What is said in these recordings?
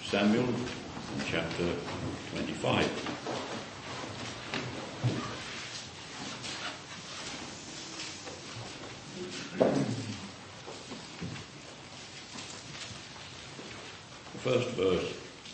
Samuel in chapter 25. First verse.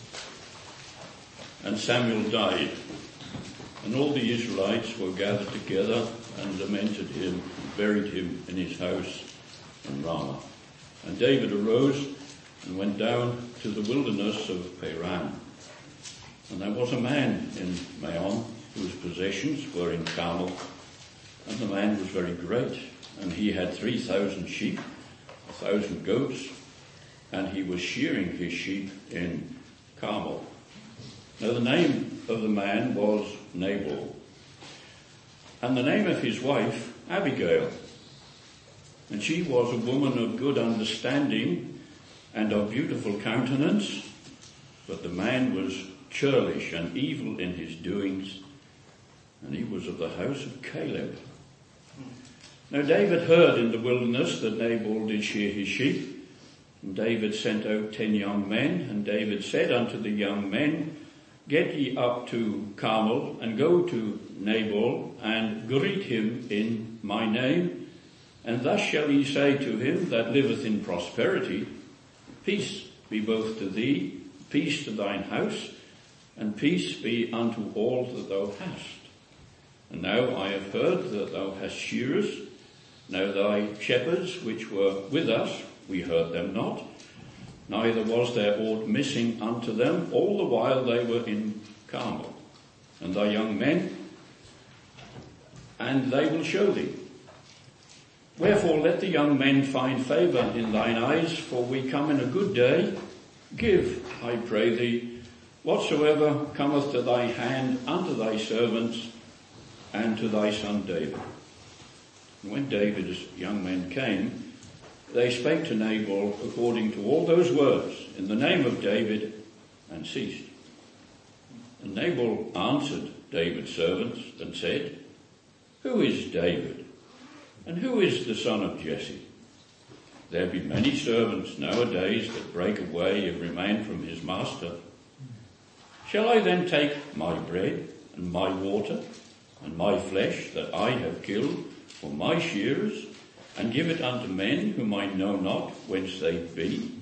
And Samuel died, and all the Israelites were gathered together and lamented him and buried him in his house in Ramah. And David arose and went down to the wilderness of Paran. And there was a man in Maon whose possessions were in Carmel, and the man was very great, and he had 3,000 sheep, 1,000 goats, and he was shearing his sheep in Carmel. Now the name of the man was Nabal, and the name of his wife Abigail. And she was a woman of good understanding and of beautiful countenance, but the man was churlish and evil in his doings, and he was of the house of Caleb. Now David heard in the wilderness that Nabal did shear his sheep. And David sent out 10 young men, and David said unto the young men, Get ye up to Carmel, and go to Nabal, and greet him in my name. And thus shall ye say to him that liveth in prosperity, Peace be both to thee, peace to thine house, and peace be unto all that thou hast. And now I have heard that thou hast shearers. Now thy shepherds which were with us, we heard them not, neither was there aught missing unto them all the while they were in Carmel. And thy young men, and they will show thee. Wherefore let the young men find favour in thine eyes, for we come in a good day. Give, I pray thee, whatsoever cometh to thy hand unto thy servants and to thy son David. And when David's young men came, they spake to Nabal according to all those words in the name of David, and ceased. And Nabal answered David's servants and said, Who is David? And who is the son of Jesse? There be many servants nowadays that break away every man from his master. Shall I then take my bread and my water and my flesh that I have killed for my shearers, and give it unto men whom I know not whence they be?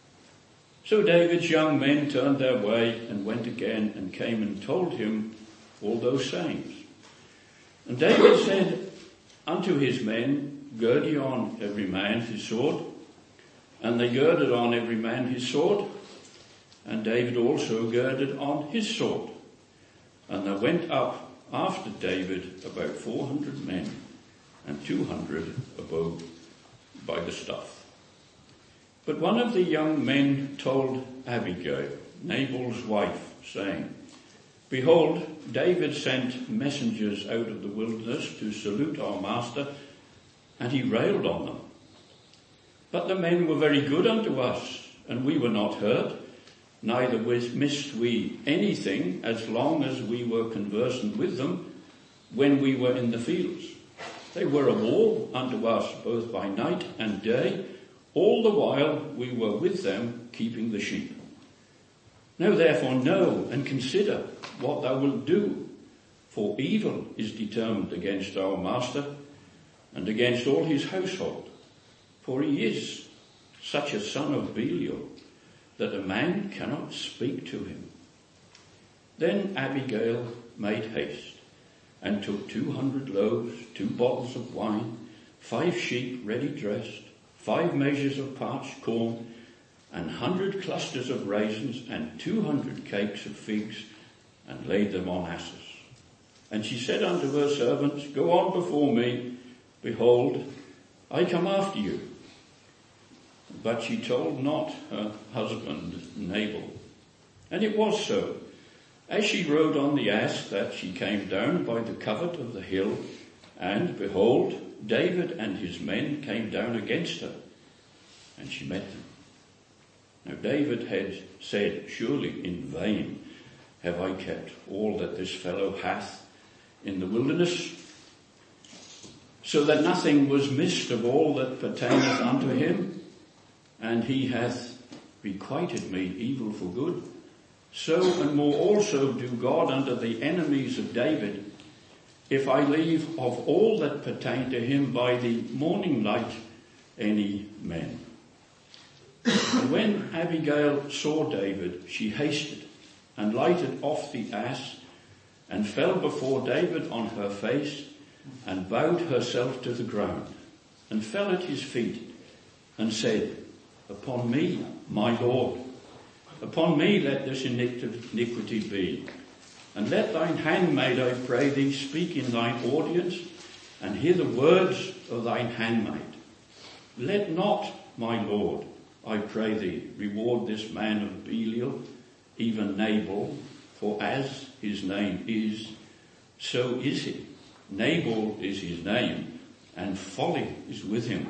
So David's young men turned their way and went again and came and told him all those sayings. And David said unto his men, Gird ye on every man his sword. And they girded on every man his sword, and David also girded on his sword. And there went up after David about 400 men, and 200 abode by the stuff. But one of the young men told Abigail, Nabal's wife, saying, Behold, David sent messengers out of the wilderness to salute our master, and he railed on them. But the men were very good unto us, and we were not hurt, neither missed we anything as long as we were conversant with them when we were in the fields. They were a wall unto us both by night and day, all the while we were with them keeping the sheep. Now therefore know and consider what thou wilt do, for evil is determined against our master and against all his household. For he is such a son of Belial that a man cannot speak to him. Then Abigail made haste, and took 200 loaves, 2 bottles of wine, 5 sheep ready dressed, 5 measures of parched corn, and 100 clusters of raisins, and 200 cakes of figs, and laid them on asses. And she said unto her servants, Go on before me, behold, I come after you. But she told not her husband Nabal. And it was so, as she rode on the ass, that she came down by the covert of the hill, and behold, David and his men came down against her, and she met them. Now David had said, Surely in vain have I kept all that this fellow hath in the wilderness, so that nothing was missed of all that pertaineth unto him, and he hath requited me evil for good, so and more also do God unto the enemies of David, if I leave of all that pertain to him by the morning light any men. And when Abigail saw David, she hasted and lighted off the ass and fell before David on her face and bowed herself to the ground and fell at his feet and said, Upon me, my Lord, upon me let this iniquity be. And let thine handmaid, I pray thee, speak in thine audience and hear the words of thine handmaid. Let not, my Lord, I pray thee, reward this man of Belial, even Nabal, for as his name is, so is he. Nabal is his name, and folly is with him.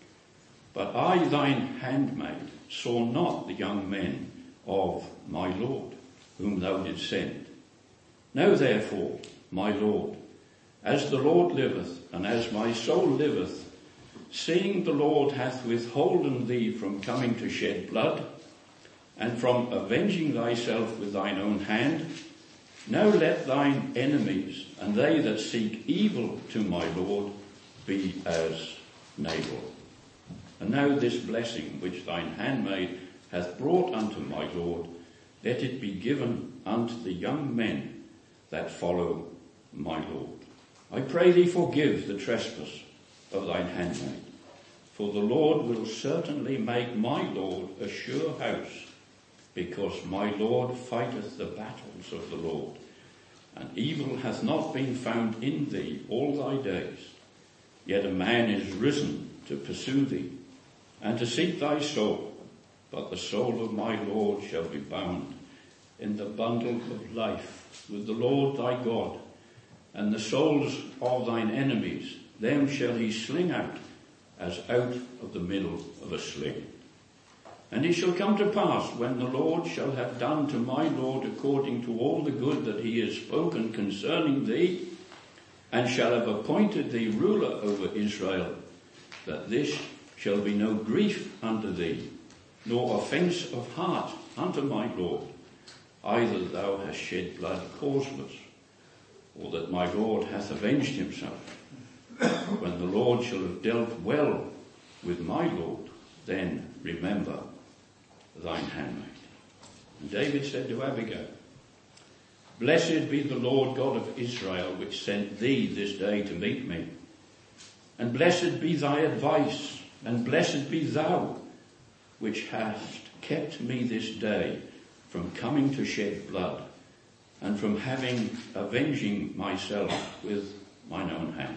But I, thine handmaid, saw not the young men of my Lord, whom thou didst send. Know therefore, my Lord, as the Lord liveth, and as my soul liveth, seeing the Lord hath withholden thee from coming to shed blood, and from avenging thyself with thine own hand, now let thine enemies, and they that seek evil to my Lord, be as Nabal. And now this blessing which thine handmaid hath brought unto my Lord, let it be given unto the young men that follow my Lord. I pray thee forgive the trespass of thine handmaid, for the Lord will certainly make my Lord a sure house, because my Lord fighteth the battles of the Lord, and evil hath not been found in thee all thy days. Yet a man is risen to pursue thee, and to seek thy soul, but the soul of my Lord shall be bound in the bundle of life with the Lord thy God, and the souls of thine enemies, them shall he sling out as out of the middle of a sling. And it shall come to pass, when the Lord shall have done to my Lord according to all the good that he has spoken concerning thee, and shall have appointed thee ruler over Israel, that this shall be no grief unto thee, nor offence of heart unto my Lord, either thou hast shed blood causeless, or that my Lord hath avenged himself. When the Lord shall have dealt well with my Lord, then remember thine handmaid. And David said to Abigail, Blessed be the Lord God of Israel, which sent thee this day to meet me. And blessed be thy advice, and blessed be thou, which hast kept me this day from coming to shed blood, and from avenging myself with mine own hand.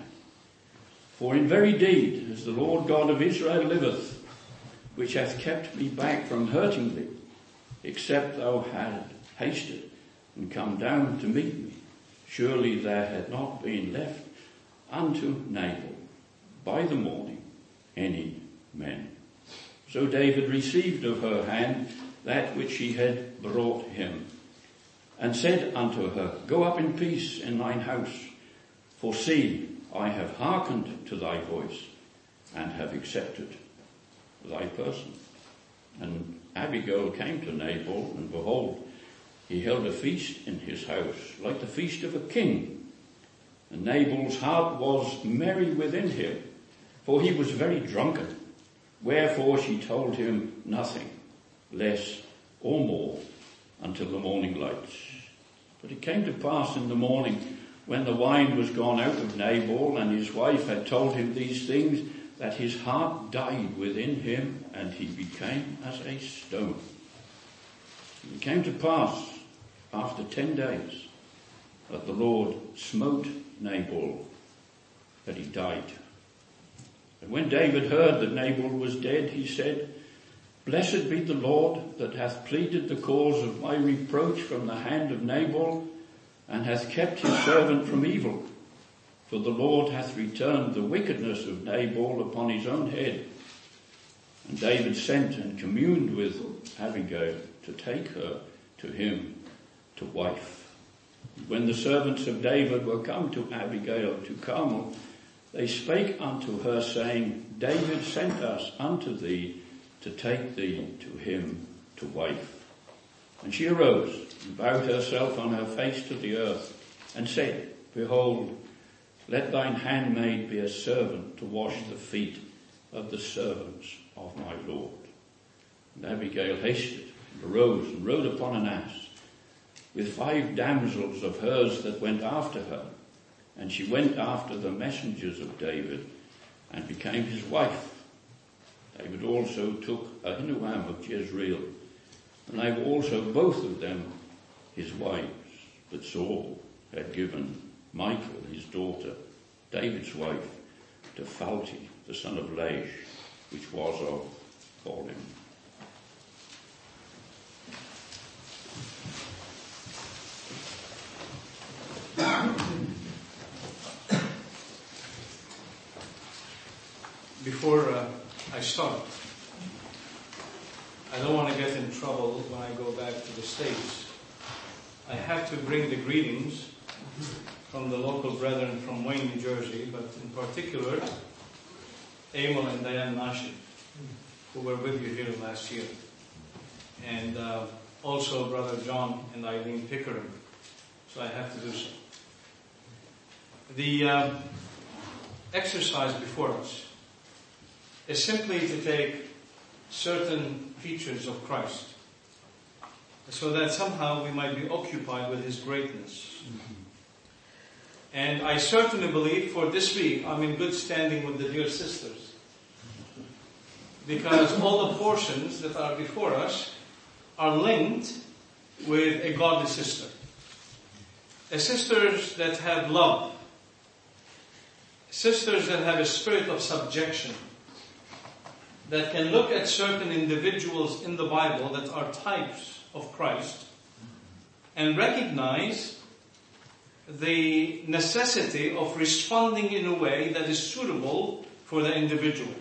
For in very deed, as the Lord God of Israel liveth, which hath kept me back from hurting thee, except thou had hasted and come down to meet me, surely there had not been left unto Nabal by the morning any men. So David received of her hand that which she had brought him, and said unto her, Go up in peace in thine house, for see, I have hearkened to thy voice, and have accepted thy person. And Abigail came to Nabal, and behold, he held a feast in his house, like the feast of a king. And Nabal's heart was merry within him, for he was very drunken. Wherefore she told him nothing, less or more, until the morning lights. But it came to pass in the morning, when the wine was gone out of Nabal, and his wife had told him these things, that his heart died within him, and he became as a stone. And it came to pass, after 10 days, that the Lord smote Nabal, that he died. And when David heard that Nabal was dead, he said, Blessed be the Lord that hath pleaded the cause of my reproach from the hand of Nabal, and hath kept his servant from evil. For the Lord hath returned the wickedness of Nabal upon his own head. And David sent and communed with Abigail to take her to him to wife. When the servants of David were come to Abigail to Carmel, they spake unto her, saying, David sent us unto thee to take thee to him to wife. And she arose and bowed herself on her face to the earth and said, Behold, let thine handmaid be a servant to wash the feet of the servants of my Lord. And Abigail hasted and arose and rode upon an ass with 5 damsels of hers that went after her. And she went after the messengers of David and became his wife. David also took Ahinoam of Jezreel, and they were also both of them his wives. But Saul had given Michal, his daughter, David's wife, to Phalti, the son of Laish, which was of Holim. Before I start, I don't want to get in trouble when I go back to the States. I have to bring the greetings from the local brethren from Wayne, New Jersey, but in particular, Emil and Diane Nashi, who were with you here last year. And also Brother John and Eileen Pickering. So I have to do so. The exercise before us is simply to take certain features of Christ so that somehow we might be occupied with His greatness. Mm-hmm. And I certainly believe for this week I'm in good standing with the dear sisters, because all the portions that are before us are linked with a godly sister. Sisters that have love, sisters that have a spirit of subjection, that can look at certain individuals in the Bible that are types of Christ and recognize the necessity of responding in a way that is suitable for the individual.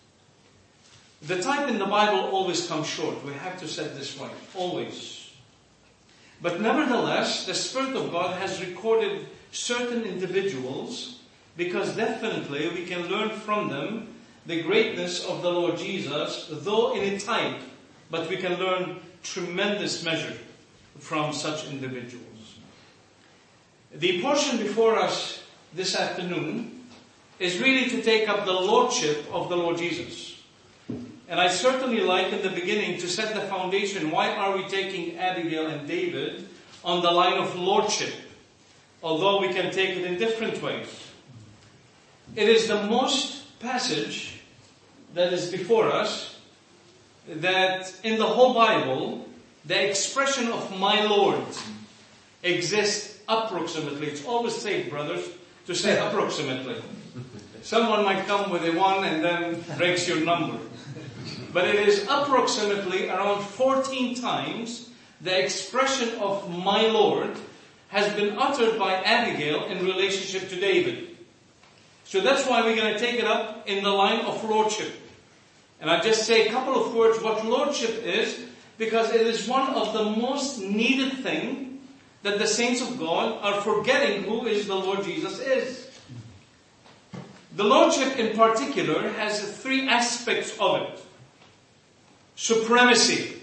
The type in the Bible always comes short. We have to say it this way. Always. But nevertheless, the Spirit of God has recorded certain individuals because definitely we can learn from them the greatness of the Lord Jesus, though in a type, but we can learn tremendous measure from such individuals. The portion before us this afternoon is really to take up the lordship of the Lord Jesus. And I certainly like in the beginning to set the foundation, why are we taking Abigail and David on the line of lordship? Although we can take it in different ways. It is the most passage that is before us that in the whole Bible, the expression of my Lord exists approximately. It's always safe, brothers, to say approximately. Someone might come with a 1 and then breaks your number. But it is approximately around 14 times the expression of my Lord has been uttered by Abigail in relationship to David. So that's why we're going to take it up in the line of lordship. And I just say a couple of words what lordship is, because it is one of the most needed thing that the saints of God are forgetting who is the Lord Jesus is. The lordship in particular has 3 aspects of it. Supremacy.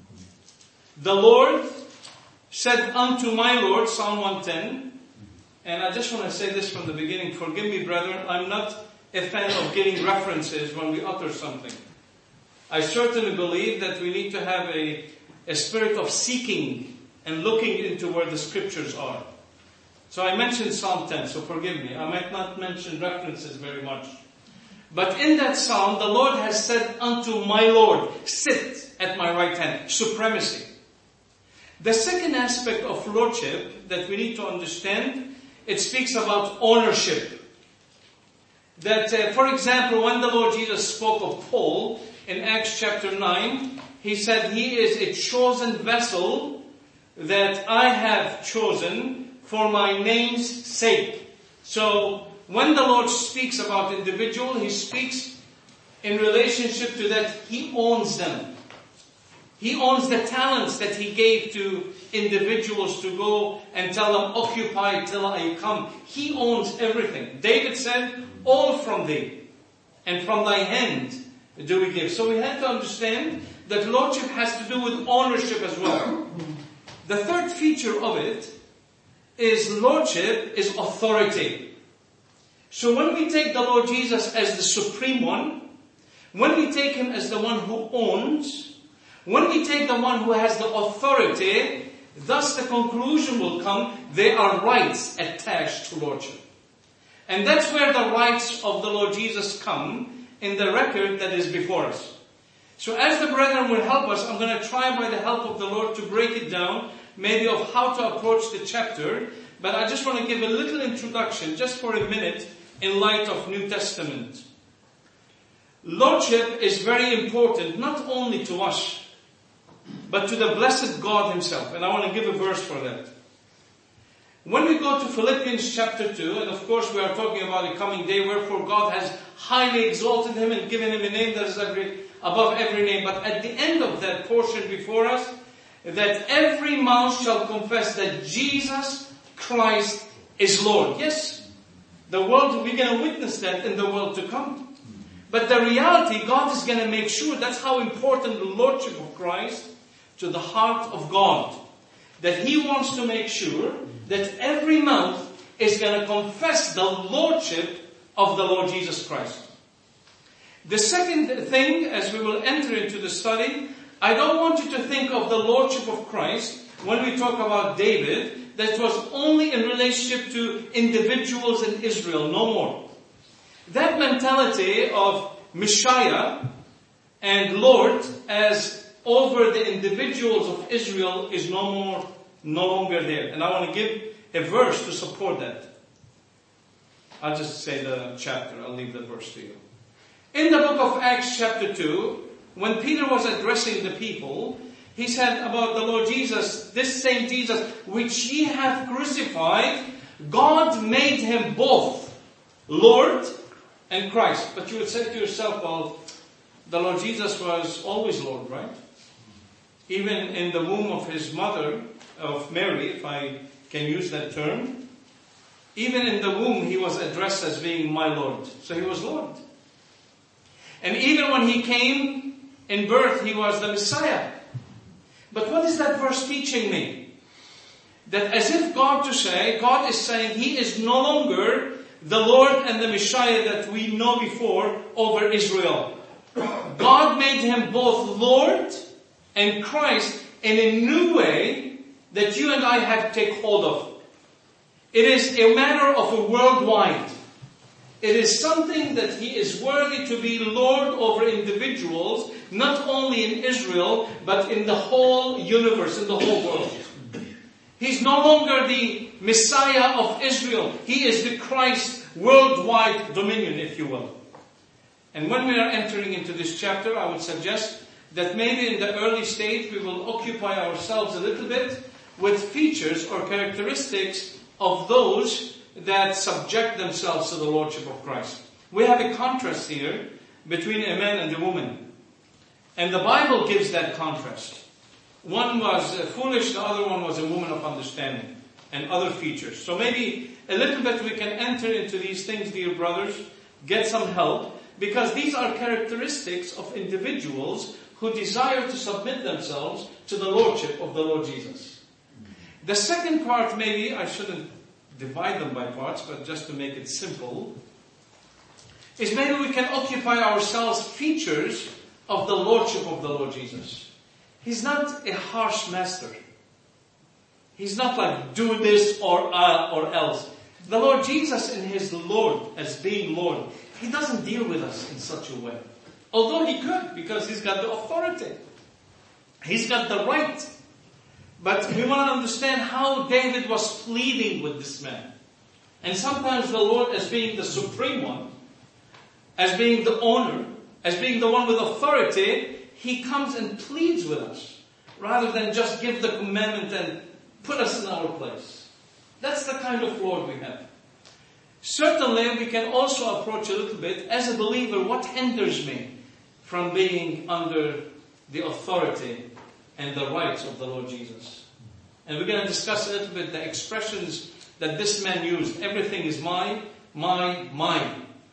The Lord said unto my Lord, Psalm 110, and I just want to say this from the beginning, forgive me brethren, I'm not a fan of getting references when we utter something. I certainly believe that we need to have a spirit of seeking and looking into where the scriptures are. So I mentioned Psalm 10, so forgive me. I might not mention references very much. But in that psalm, the Lord has said unto my Lord, sit at my right hand. Supremacy. The second aspect of lordship that we need to understand, it speaks about ownership. That, for example, when the Lord Jesus spoke of Paul in Acts chapter 9, he said, he is a chosen vessel that I have chosen for my name's sake. So, when the Lord speaks about individual, He speaks in relationship to that He owns them. He owns the talents that He gave to individuals to go and tell them, occupy till I come. He owns everything. David said, all from thee, and from thy hand do we give. So we have to understand that lordship has to do with ownership as well. The third feature of it is lordship is authority. So when we take the Lord Jesus as the supreme one, when we take Him as the one who owns, when we take the one who has the authority, thus the conclusion will come, there are rights attached to lordship. And that's where the rights of the Lord Jesus come in the record that is before us. So as the brethren will help us, I'm going to try by the help of the Lord to break it down, maybe of how to approach the chapter. But I just want to give a little introduction, just for a minute, in light of New Testament. Lordship is very important, not only to us, but to the blessed God Himself. And I want to give a verse for that. When we go to Philippians chapter 2, and of course we are talking about a coming day, wherefore God has highly exalted Him and given Him a name that is above every name. But at the end of that portion before us, that every mouth shall confess that Jesus Christ is Lord. Yes, the world, we're going to witness that in the world to come. But the reality, God is going to make sure, that's how important the Lordship of Christ to the heart of God. That He wants to make sure that every mouth is going to confess the Lordship of the Lord Jesus Christ. The second thing, as we will enter into the study, I don't want you to think of the Lordship of Christ when we talk about David, that was only in relationship to individuals in Israel, no more. That mentality of Messiah and Lord as over the individuals of Israel is no longer there. And I want to give a verse to support that. I'll just say the chapter. I'll leave the verse to you. In the book of Acts chapter 2, when Peter was addressing the people, he said about the Lord Jesus, this same Jesus, which ye have crucified, God made Him both Lord and Christ. But you would say to yourself, well, the Lord Jesus was always Lord, right? Even in the womb of His mother, of Mary, if I can use that term, even in the womb He was addressed as being my Lord. So He was Lord. And even when He came in birth, He was the Messiah. But what is that verse teaching me? That as if God is saying He is no longer the Lord and the Messiah that we know before over Israel. God made Him both Lord and Christ in a new way that you and I have to take hold of. It is a matter of a worldwide. It is something that He is worthy to be Lord over individuals, not only in Israel, but in the whole universe, in the whole world. He's no longer the Messiah of Israel. He is the Christ worldwide dominion, if you will. And when we are entering into this chapter, I would suggest that maybe in the early stage we will occupy ourselves a little bit with features or characteristics of those that subject themselves to the Lordship of Christ. We have a contrast here between a man and a woman. And the Bible gives that contrast. One was foolish, the other one was a woman of understanding, and other features. So maybe a little bit we can enter into these things, dear brothers, get some help, because these are characteristics of individuals who desire to submit themselves to the Lordship of the Lord Jesus. The second part, maybe I shouldn't divide them by parts, but just to make it simple, is maybe we can occupy ourselves features of the Lordship of the Lord Jesus. He's not a harsh master. He's not like, do this or else. The Lord Jesus in His Lord, as being Lord, He doesn't deal with us in such a way. Although He could, because He's got the authority. He's got the right. But we want to understand how David was pleading with this man. And sometimes the Lord, as being the supreme one, as being the owner, as being the one with authority, He comes and pleads with us, rather than just give the commandment and put us in our place. That's the kind of Lord we have. Certainly, we can also approach a little bit, as a believer, what hinders me from being under the authority and the rights of the Lord Jesus. And we're going to discuss a little bit the expressions that this man used. Everything is mine, mine, mine.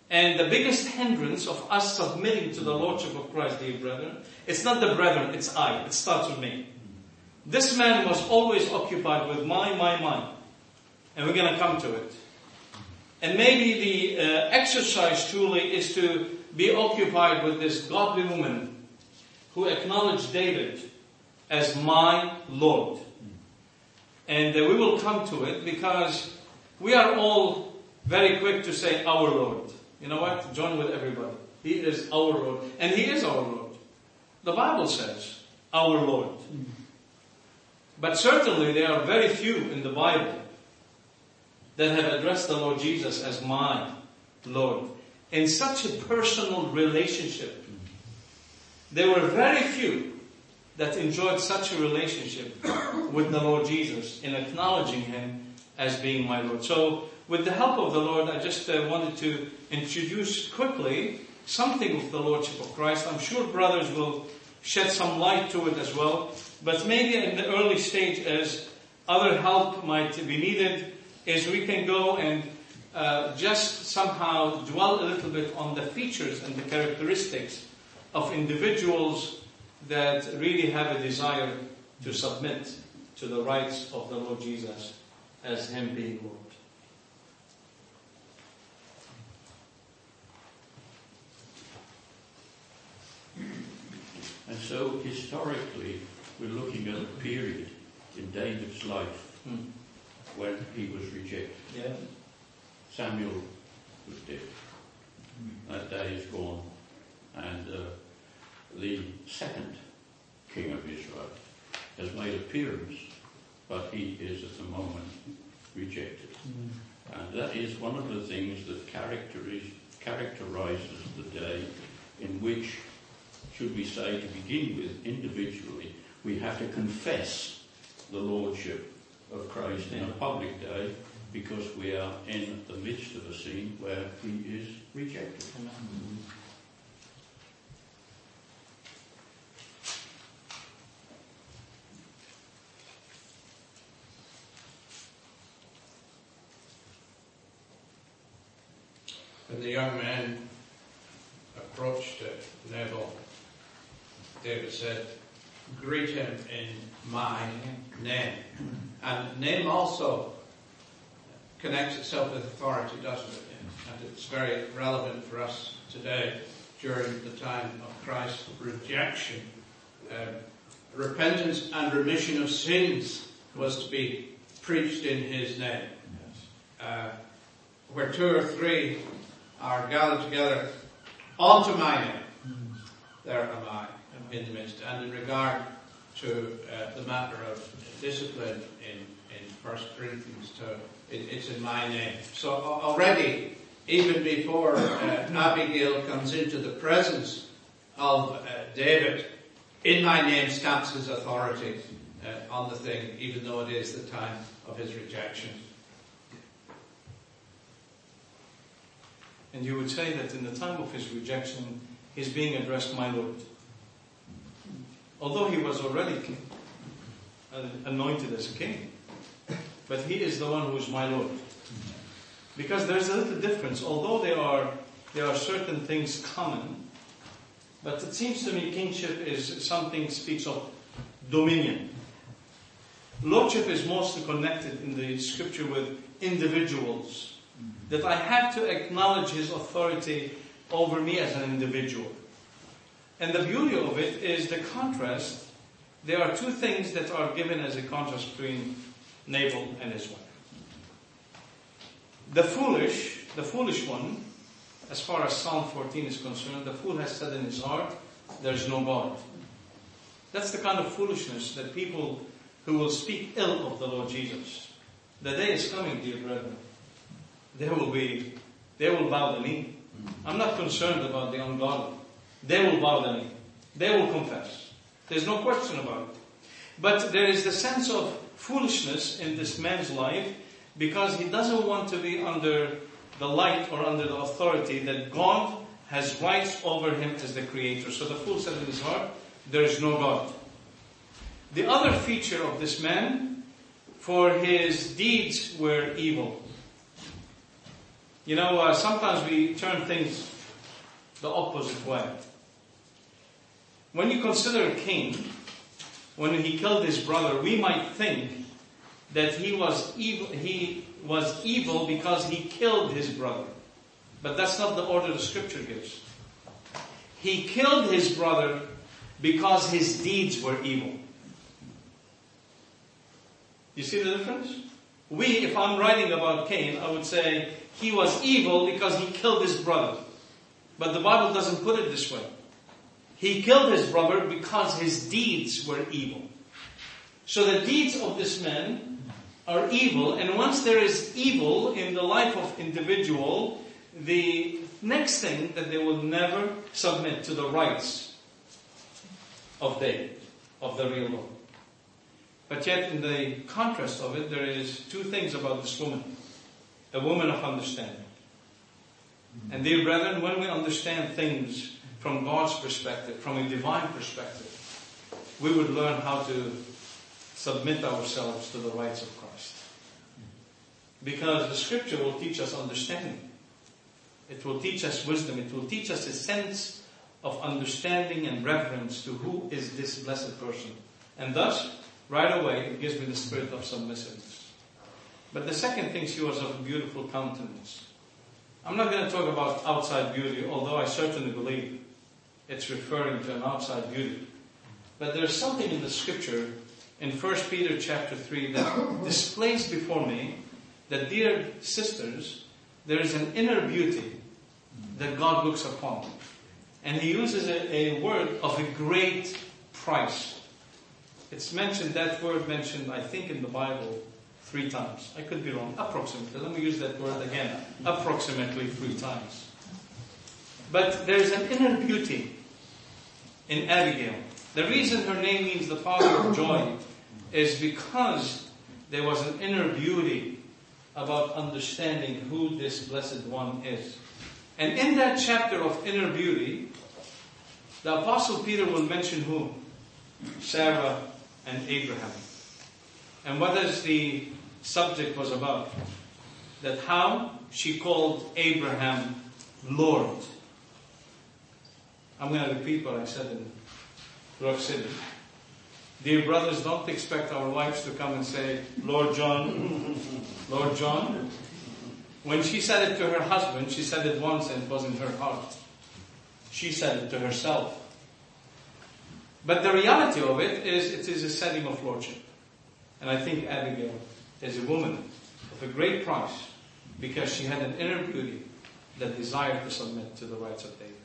And the biggest hindrance of us submitting to the Lordship of Christ, dear brethren, it's not the brethren, it's I. It starts with me. This man was always occupied with my. And we're going to come to it. And maybe the exercise truly is to be occupied with this godly woman who acknowledged David as my Lord. And we will come to it because we are all very quick to say our Lord. You know what? Join with everybody. He is our Lord. And He is our Lord. The Bible says our Lord. But certainly there are very few in the Bible that have addressed the Lord Jesus as my Lord. In such a personal relationship. There were very few that enjoyed such a relationship with the Lord Jesus in acknowledging Him as being my Lord. So, with the help of the Lord, I just wanted to introduce quickly something of the Lordship of Christ. I'm sure brothers will shed some light to it as well. But maybe in the early stage, as other help might be needed, is we can go and just somehow dwell a little bit on the features and the characteristics of individuals that really have a desire to submit to the rights of the Lord Jesus as Him being Lord. And so historically, we're looking at a period in David's life when he was rejected. Yeah. Samuel was dead. That day is gone. And the second king of Israel has made appearance, but he is at the moment rejected. And that is one of the things that characterizes the day in which, should we say to begin with, individually, we have to confess the Lordship of Christ in a public day, because we are in the midst of a scene where He is rejected. Amen. When the young man approached Nabal, David said, "Greet him in my name." And name also connects itself with authority, doesn't it? And it's very relevant for us today during the time of Christ's rejection. Repentance and remission of sins was to be preached in His name. Where two or three are gathered together unto my name, there am I in the midst. And in regard to the matter of discipline in 1 Corinthians 2, it's in my name. So already, even before Abigail comes into the presence of David, in my name stamps his authority on the thing, even though it is the time of his rejection. And you would say that in the time of his rejection, he's being addressed, my Lord. Although he was already king, anointed as a king. But he is the one who is my Lord. Because there's a little difference. Although there are certain things common, but it seems to me kingship is something speaks of dominion. Lordship is mostly connected in the scripture with individuals. That I have to acknowledge His authority over me as an individual. And the beauty of it is the contrast. There are two things that are given as a contrast between Nabal and his wife. The foolish one, as far as Psalm 14 is concerned, the fool has said in his heart, there is no God. That's the kind of foolishness that people who will speak ill of the Lord Jesus. The day is coming, dear brethren. They will bow the knee. I'm not concerned about the ungodly. They will bow the knee. They will confess. There's no question about it. But there is the sense of foolishness in this man's life because he doesn't want to be under the light or under the authority that God has rights over him as the Creator. So the fool said in his heart, there is no God. The other feature of this man, for his deeds were evil. Sometimes we turn things the opposite way. When you consider Cain, when he killed his brother, we might think that he was evil because he killed his brother. But that's not the order the scripture gives. He killed his brother because his deeds were evil. You see the difference? If I'm writing about Cain, I would say he was evil because he killed his brother. But the Bible doesn't put it this way. He killed his brother because his deeds were evil. So the deeds of this man are evil, and once there is evil in the life of individual, the next thing that they will never submit to the rights of David, of the real Lord. But yet in the contrast of it, there is two things about this woman. A woman of understanding. And dear brethren, when we understand things from God's perspective, from a divine perspective, we would learn how to submit ourselves to the rights of Christ. Because the scripture will teach us understanding. It will teach us wisdom. It will teach us a sense of understanding and reverence to who is this blessed person. And thus, right away, it gives me the spirit of submissiveness. But the second thing, she was of a beautiful countenance. I'm not going to talk about outside beauty, although I certainly believe it's referring to an outside beauty. But there's something in the scripture in 1 Peter chapter 3 that displays before me that, dear sisters, there is an inner beauty that God looks upon. And he uses a word of a great price. It's mentioned, that word mentioned, I think, in the Bible 3 times. I could be wrong. Approximately. Let me use that word again. Approximately 3 times. But there's an inner beauty in Abigail. The reason her name means the father of joy is because there was an inner beauty about understanding who this blessed one is. And in that chapter of inner beauty, the Apostle Peter will mention who? Sarah and Abraham. And what is the subject was about? That how she called Abraham Lord. I'm going to repeat what I said in Rock City. Dear brothers, don't expect our wives to come and say, Lord John, Lord John. When she said it to her husband, she said it once and it was in her heart. She said it to herself. But the reality of it is a setting of lordship. And I think Abigail is a woman of a great price because she had an inner beauty that desired to submit to the rights of David.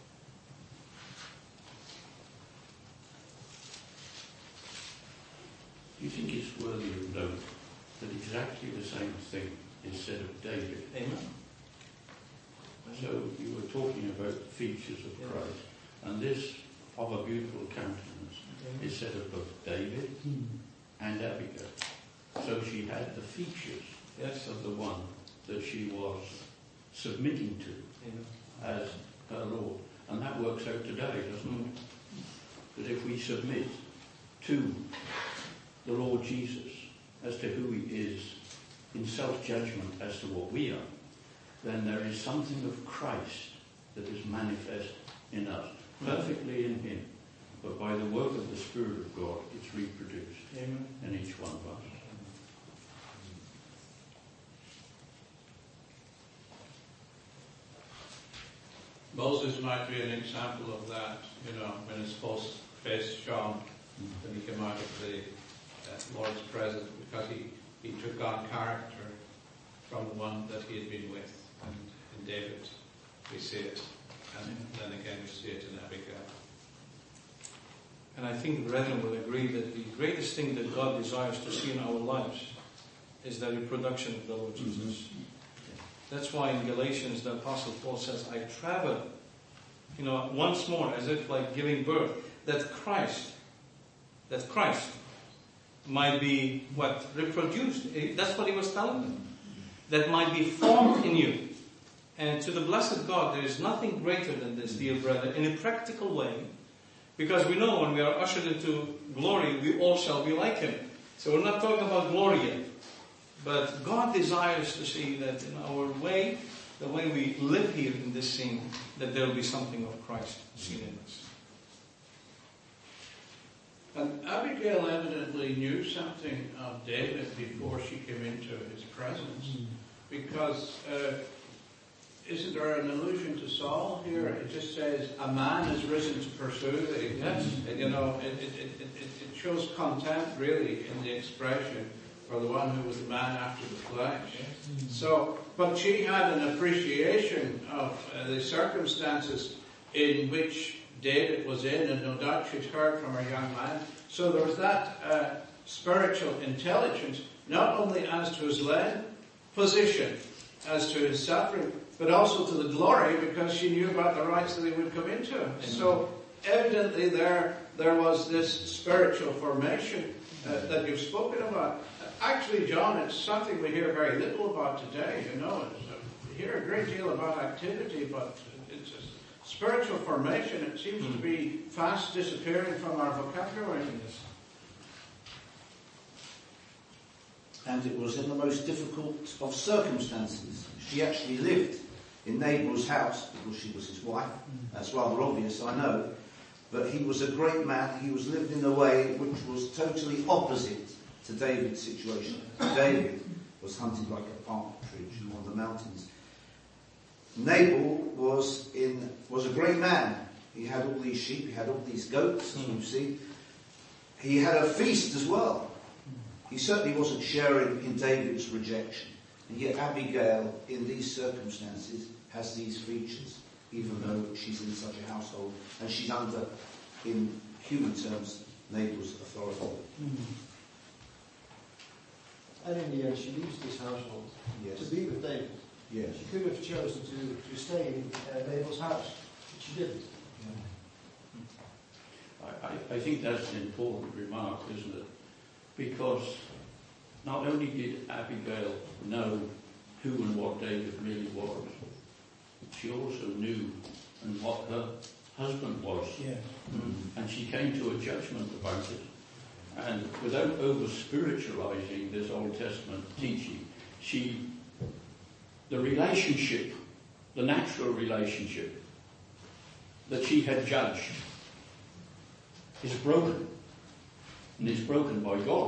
Do you think it's worthy of note that exactly the same thing is said of David? Amen. So you were talking about the features of Christ, and this of a beautiful countenance is said of both David and Abigail. So she had the features of the one that she was submitting to as her Lord. And that works out today, doesn't it? That if we submit to the Lord Jesus as to who he is in self-judgment as to what we are, then there is something of Christ that is manifest in us, perfectly in him, but by the work of the Spirit of God, it's reproduced in each one of us. Moses might be an example of that, when his face shone when he came out of the Lord's presence, because he took on character from the one that he had been with. And in David, we see it. And then again, we see it in Abigail. And I think the brethren will agree that the greatest thing that God desires to see in our lives is the reproduction of the Lord Jesus. That's why in Galatians the Apostle Paul says, I travel, once more, as if like giving birth, that Christ might be reproduced. That's what he was telling them. That might be formed in you. And to the blessed God, there is nothing greater than this, dear brother, in a practical way. Because we know when we are ushered into glory, we all shall be like him. So we're not talking about glory yet. But God desires to see that in our way the way we live here in this scene, that there will be something of Christ seen in us. And Abigail evidently knew something of David before she came into his presence, because isn't there an allusion to Saul here? It just says, a man has risen to pursue thee. Yes. You know, it shows contempt really in the expression for the one who was a man after the flesh. So, but she had an appreciation of the circumstances in which David was in, and no doubt she'd heard from her young man. So there was that spiritual intelligence, not only as to his position, as to his suffering, but also to the glory, because she knew about the rights that he would come into. Amen. So evidently there was this spiritual formation that you've spoken about. Actually, John, it's something we hear very little about today. You know, we hear a great deal about activity, but it's a spiritual formation. It seems to be fast disappearing from our vocabulary. And it was in the most difficult of circumstances. She actually lived in Nabal's house because she was his wife. That's rather obvious, I know. But he was a great man. He was lived in a way which was totally opposite to David's situation. David was hunted like a partridge on the mountains. Nabal was a great man. He had all these sheep, he had all these goats, as we've seen. He had a feast as well. He certainly wasn't sharing in David's rejection. And yet Abigail, in these circumstances, has these features, even though she's in such a household, and she's under, in human terms, Nabal's authority. And in the end, she leaves this household to be with David. Yes. She could have chosen to stay in Nabal's house, but she didn't. I think that's an important remark, isn't it? Because not only did Abigail know who and what David really was, she also knew and what her husband was. Yeah. And she came to a judgment about it. And without over-spiritualizing this Old Testament teaching, the relationship, the natural relationship that she had judged is broken. And it's broken by God.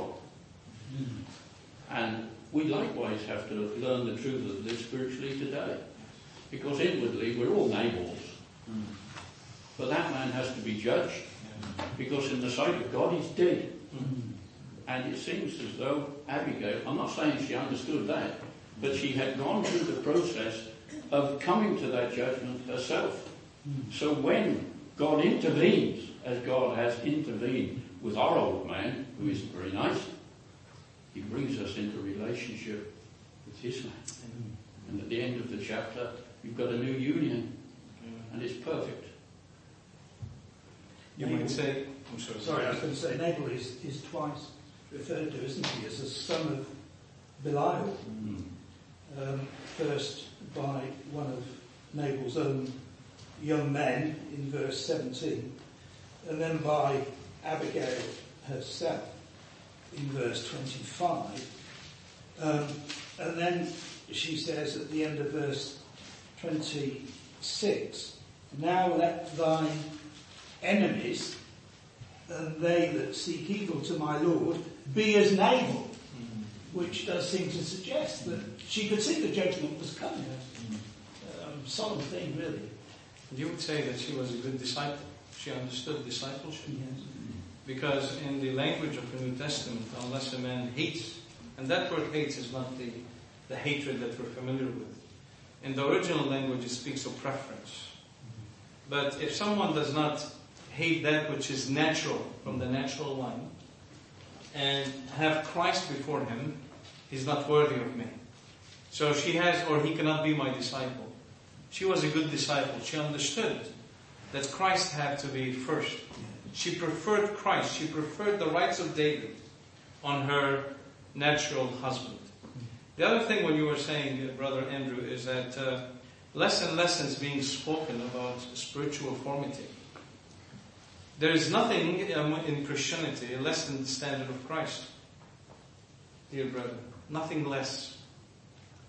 And we likewise have to learn the truth of this spiritually today. Because inwardly we're all Nabals. But that man has to be judged. Because in the sight of God he's dead. And it seems as though Abigail, I'm not saying she understood that, but she had gone through the process of coming to that judgment herself. So when God intervenes, as God has intervened with our old man, who isn't very nice, he brings us into relationship with his man. And at the end of the chapter, you've got a new union, and it's perfect. You might say, I'm sorry. I was going to say, Nabal is twice referred to, isn't he, as a son of Belial. First by one of Nabal's own young men in verse 17, and then by Abigail herself in verse 25. And then she says at the end of verse 26, now let thine enemies and they that seek evil to my Lord be as Nabal, which does seem to suggest that she could see the judgment was coming. Solemn thing, really. You would say that she was a good disciple. She understood discipleship. Yes. Because in the language of the New Testament, unless a man hates, and that word hates is not the hatred that we're familiar with. In the original language it speaks of preference. But if someone does not hate that which is natural, from the natural line, and have Christ before him, he's not worthy of me. So she has, or he cannot be my disciple. She was a good disciple. She understood that Christ had to be first. She preferred Christ. She preferred the rights of David on her natural husband. The other thing when you were saying, Brother Andrew, is that less and less is being spoken about spiritual formity. There is nothing in Christianity less than the standard of Christ. Dear brother, nothing less.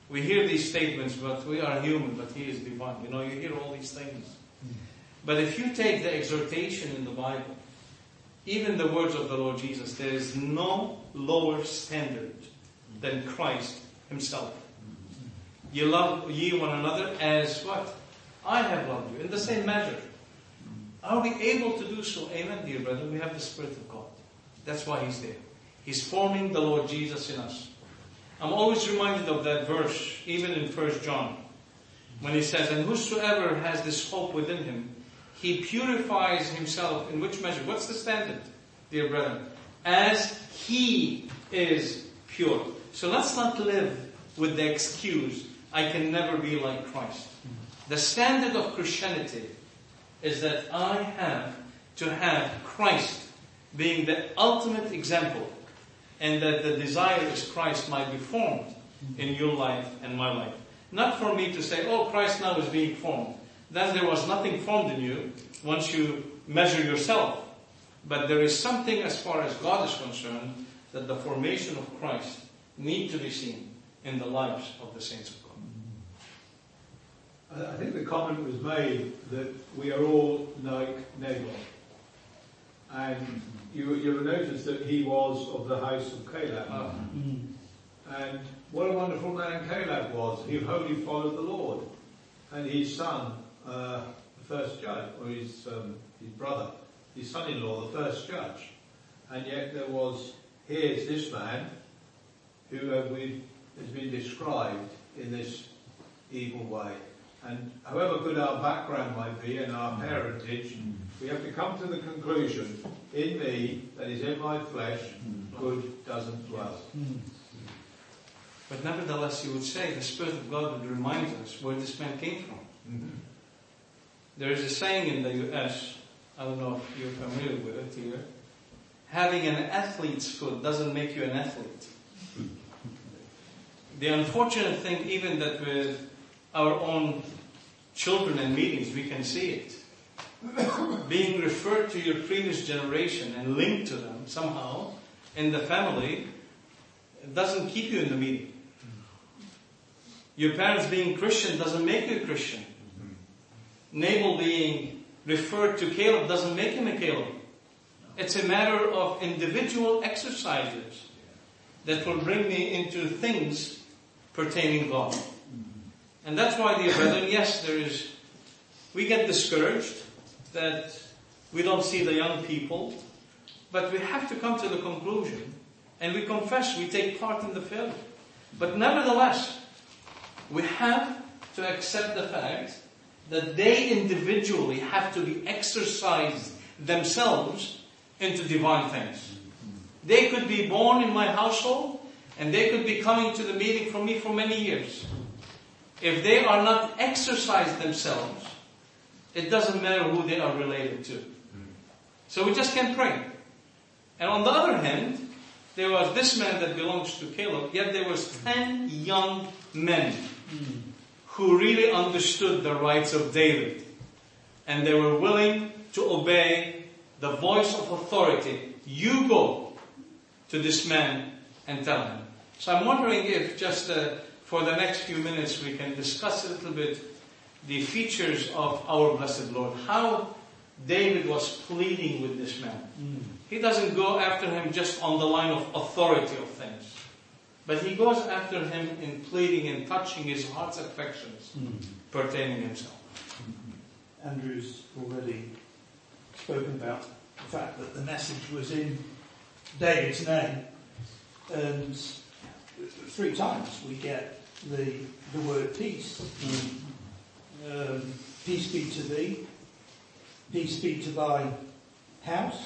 We hear these statements, but we are human, but He is divine. You know, you hear all these things. But if you take the exhortation in the Bible, even the words of the Lord Jesus, there is no lower standard than Christ Himself. You love ye one another as what? I have loved you, in the same measure. Are we able to do so? Amen, dear brethren. We have the Spirit of God. That's why He's there. He's forming the Lord Jesus in us. I'm always reminded of that verse, even in 1 John, when he says, and whosoever has this hope within him, he purifies himself in which measure? What's the standard, dear brethren? As He is pure. So let's not live with the excuse, I can never be like Christ. The standard of Christianity is that I have to have Christ being the ultimate example, and that the desire is Christ might be formed in your life and my life. Not for me to say, oh, Christ now is being formed. Then there was nothing formed in you once you measure yourself. But there is something as far as God is concerned, that the formation of Christ need to be seen in the lives of the saints of God. I think the comment was made that we are all like Nabal. And you'll notice that he was of the house of Caleb. And what a wonderful man Caleb was. He wholly followed the Lord. And his son, the first judge, or his brother, his son-in-law, the first judge. And yet here's this man who has been described in this evil way. And however good our background might be and our parentage, we have to come to the conclusion, in me, that is in my flesh, good doesn't dwell. But nevertheless, you would say, the Spirit of God would remind us where this man came from. There is a saying in the US, I don't know if you're familiar with it here, having an athlete's foot doesn't make you an athlete. The unfortunate thing, even that with our own children and meetings, we can see it. Being referred to your previous generation and linked to them somehow in the family doesn't keep you in the meeting. Your parents being Christian doesn't make you a Christian. Nabal being referred to Caleb doesn't make him a Caleb. It's a matter of individual exercises that will bring me into things pertaining to God. And that's why, dear brethren, yes, we get discouraged that we don't see the young people, but we have to come to the conclusion, and we confess we take part in the failure. But nevertheless, we have to accept the fact that they individually have to be exercised themselves into divine things. They could be born in my household, and they could be coming to the meeting from me for many years. If they are not exercised themselves, it doesn't matter who they are related to. So we just can pray. And on the other hand, there was this man that belongs to Caleb, yet there was 10 young men who really understood the rights of David. And they were willing to obey the voice of authority. You go to this man and tell him. So I'm wondering if just for the next few minutes we can discuss a little bit the features of our blessed Lord. How David was pleading with this man. He doesn't go after him just on the line of authority of things. But he goes after him in pleading and touching his heart's affections pertaining himself. Andrew's already spoken about the fact that the message was in David's name. And 3 times we get the word peace. Peace be to thee. Peace be to thy house.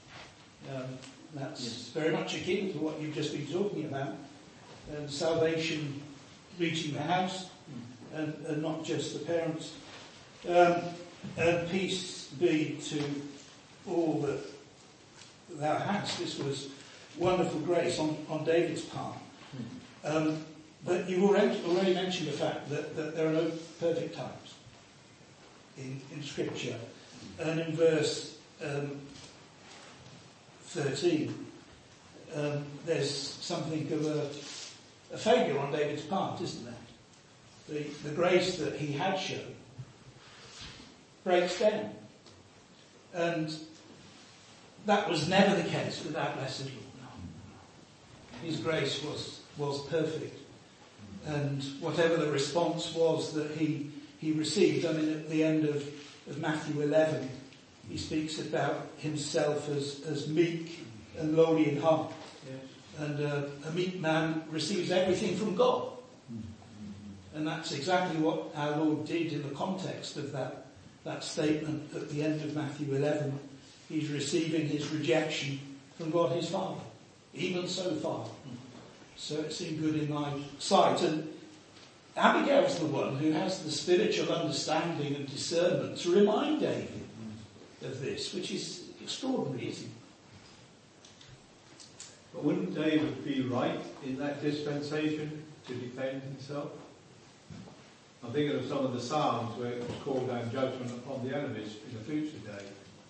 That's very much akin to what you've just been talking about. Salvation reaching the house and not just the parents. And peace be to all that thou hast. This was wonderful grace on David's part. But you've already mentioned the fact that there are no perfect times in Scripture. And in verse 13, there's something of a failure on David's part, isn't there? the grace that he had shown breaks down. And that was never the case with our blessed Lord. His grace was perfect. And whatever the response was that he received, I mean, at the end of Matthew 11, he speaks about himself as meek and lowly in heart. Yes. And a meek man receives everything from God. And that's exactly what our Lord did in the context of that statement at the end of Matthew 11. He's receiving his rejection from God his Father. Even so far. So it seemed good in my sight. And Abigail's the one who has the spiritual understanding and discernment to remind David of this, which is extraordinary, isn't it? But wouldn't David be right in that dispensation to defend himself? I'm thinking of some of the Psalms where it was called down judgment upon the enemies in a future day.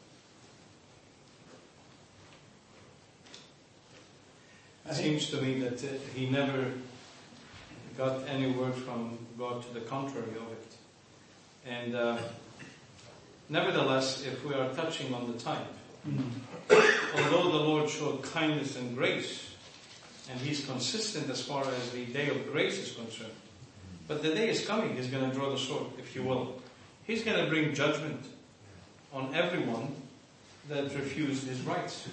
It seems to me that he never got any word from God to the contrary of it. And nevertheless, if we are touching on the type, although the Lord showed kindness and grace, and he's consistent as far as the day of grace is concerned, but the day is coming, he's going to draw the sword, if you will. He's going to bring judgment on everyone that refused his rights.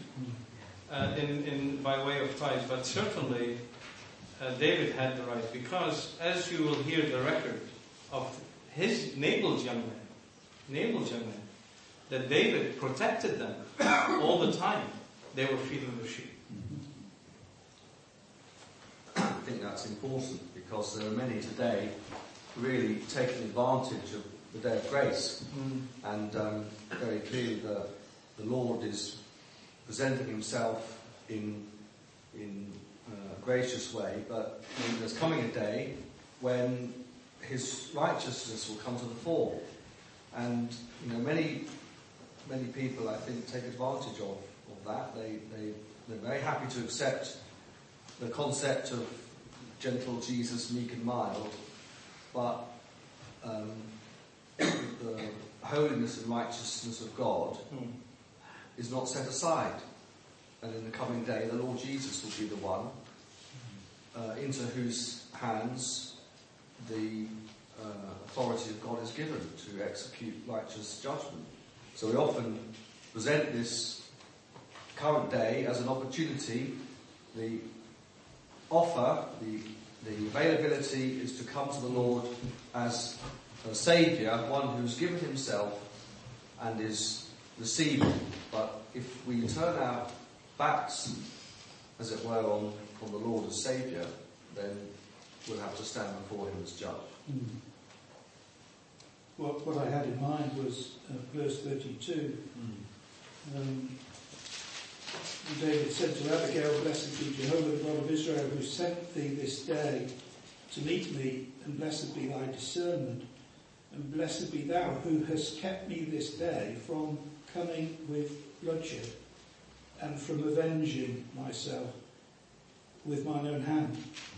By way of tithes, but certainly David had the right, because as you will hear the record of Nabal's young men, that David protected them all the time they were feeding the sheep. I think that's important, because there are many today really taking advantage of the day of grace, and very clearly the Lord is presenting himself in a gracious way, but there's coming a day when his righteousness will come to the fore. And many people, I think, take advantage of that. They're very happy to accept the concept of gentle Jesus, meek and mild, but the holiness and righteousness of God is not set aside. And in the coming day, the Lord Jesus will be the one into whose hands the authority of God is given to execute righteous judgment. So we often present this current day as an opportunity. The offer, the availability is to come to the Lord as a Saviour, one who's given himself and is receiving. But if we turn our backs, as it were, on the Lord as Saviour, then we'll have to stand before him as judge. What I had in mind was verse 32. David said to Abigail, "Blessed be Jehovah, the God of Israel, who sent thee this day to meet me, and blessed be thy discernment, and blessed be thou who hast kept me this day from coming with bloodshed, and from avenging myself with mine own hand."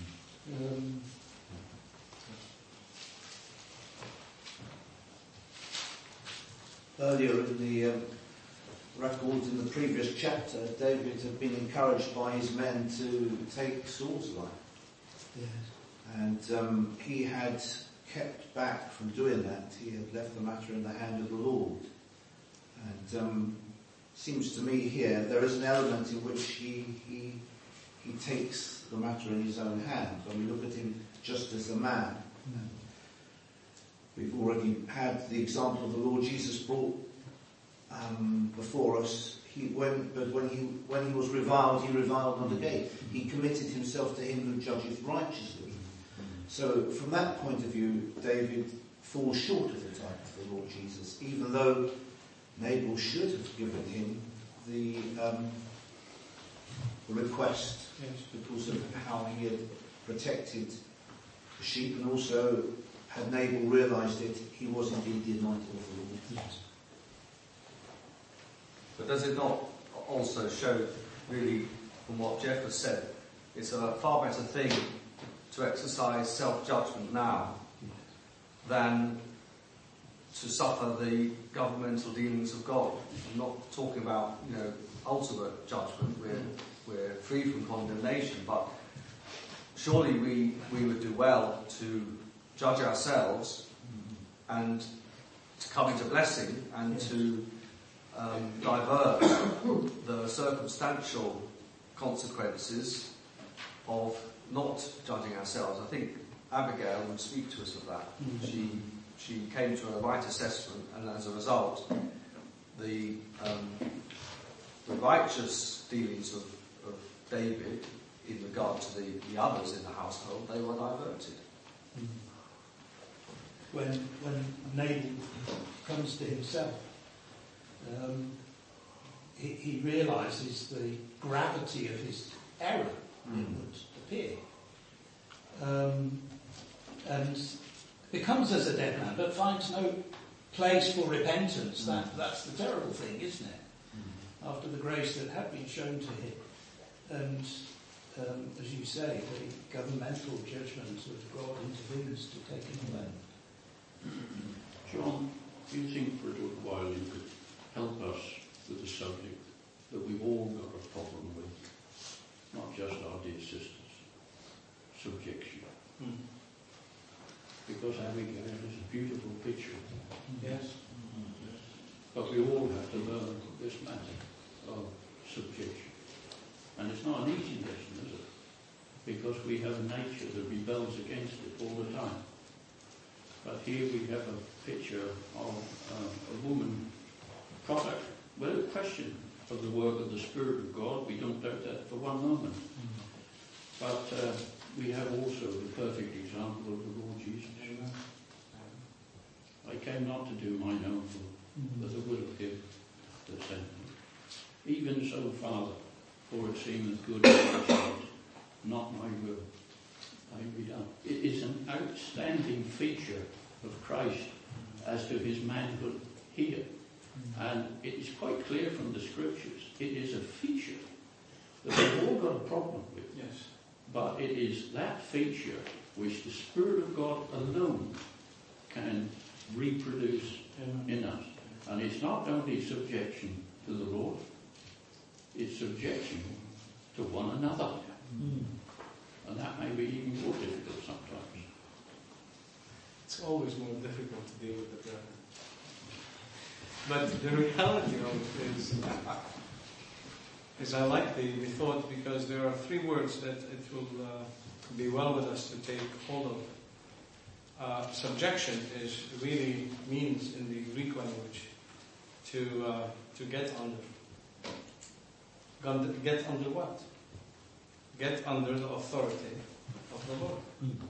Earlier in the records in the previous chapter, David had been encouraged by his men to take Saul's life. Yes. And he had kept back from doing that. He had left the matter in the hand of the Lord. And seems to me here there is an element in which he takes the matter in his own hand. When we look at him just as a man. We've already had the example of the Lord Jesus brought before us. When he was reviled, he reviled not again. He committed himself to him who judgeth righteously. So from that point of view, David falls short of the type of the Lord Jesus, even though Nabal should have given him the request, because of how he had protected the sheep, and also had Nabal realised it, he was indeed the anointed of the Lord. Yes. But does it not also show, really, from what Jeff has said, it's a far better thing to exercise self-judgment now than to suffer the governmental dealings of God. I'm not talking about, ultimate judgment. We're free from condemnation, but surely we would do well to judge ourselves and to come into blessing and to divert the circumstantial consequences of not judging ourselves. I think Abigail would speak to us of that. She came to a right assessment, and as a result, the righteous dealings of David in regard to the others in the household, they were diverted. When Nabal comes to himself, he realises the gravity of his error, it would appear. And becomes as a dead man, but finds no place for repentance. That's the terrible thing, isn't it? After the grace that had been shown to him. And, as you say, the governmental judgment of God intervenes to take him away. John, do you think for a little while you could help us with the subject that we've all got a problem with, not just our dear sisters, subjection? Because Abigail is a beautiful picture. Yes. But we all have to learn this matter of subjection. And it's not an easy lesson, is it? Because we have a nature that rebels against it all the time. But here we have a picture of a woman product, without question, of the work of the Spirit of God. We don't doubt that for one moment. But we have also the perfect example of the Lord Jesus. I came not to do mine own will, but the will of him that sent me. Even so, Father, for it seemeth good in thy sight, not my will, I be done. It is an outstanding feature of Christ as to his manhood here. And it is quite clear from the scriptures. It is a feature that we've all got a problem with. Yes. But it is that feature which the Spirit of God alone can reproduce in us. And it's not only subjection to the Lord, it's subjection to one another. And that may be even more difficult sometimes. It's always more difficult to deal with the brethren. But the reality of it is I like the thought, because there are three words that it will be well with us to take hold of. Subjection really means in the Greek language to get under. Get under what? Get under the authority of the Lord.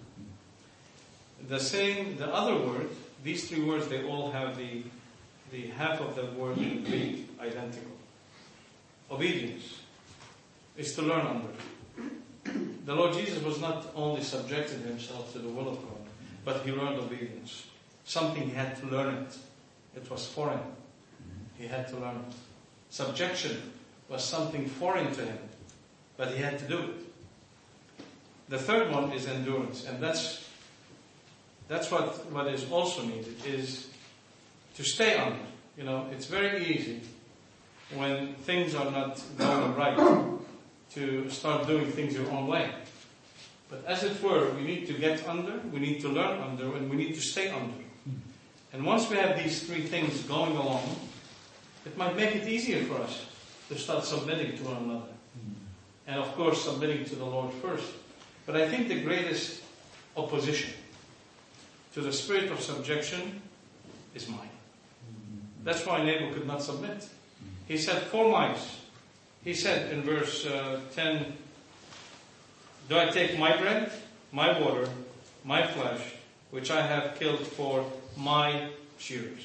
The other word, these three words, they all have the half of the word in Greek identical. Obedience is to learn under. The Lord Jesus was not only subjected himself to the will of God, but he learned obedience. Something he had to learn it. It was foreign. He had to learn it. Subjection was something foreign to him, but he had to do it. The third one is endurance, and that's what is also needed, is to stay under. It's very easy when things are not going right to start doing things your own way. But as it were, we need to get under, we need to learn under, and we need to stay under. And once we have these three things going along, it might make it easier for us to start submitting to one another. And of course, submitting to the Lord first. But I think the greatest opposition to the spirit of subjection is mine. That's why Nabal could not submit. He said 4 mice. He said in verse 10, do I take my bread, my water, my flesh, which I have killed for my shearers?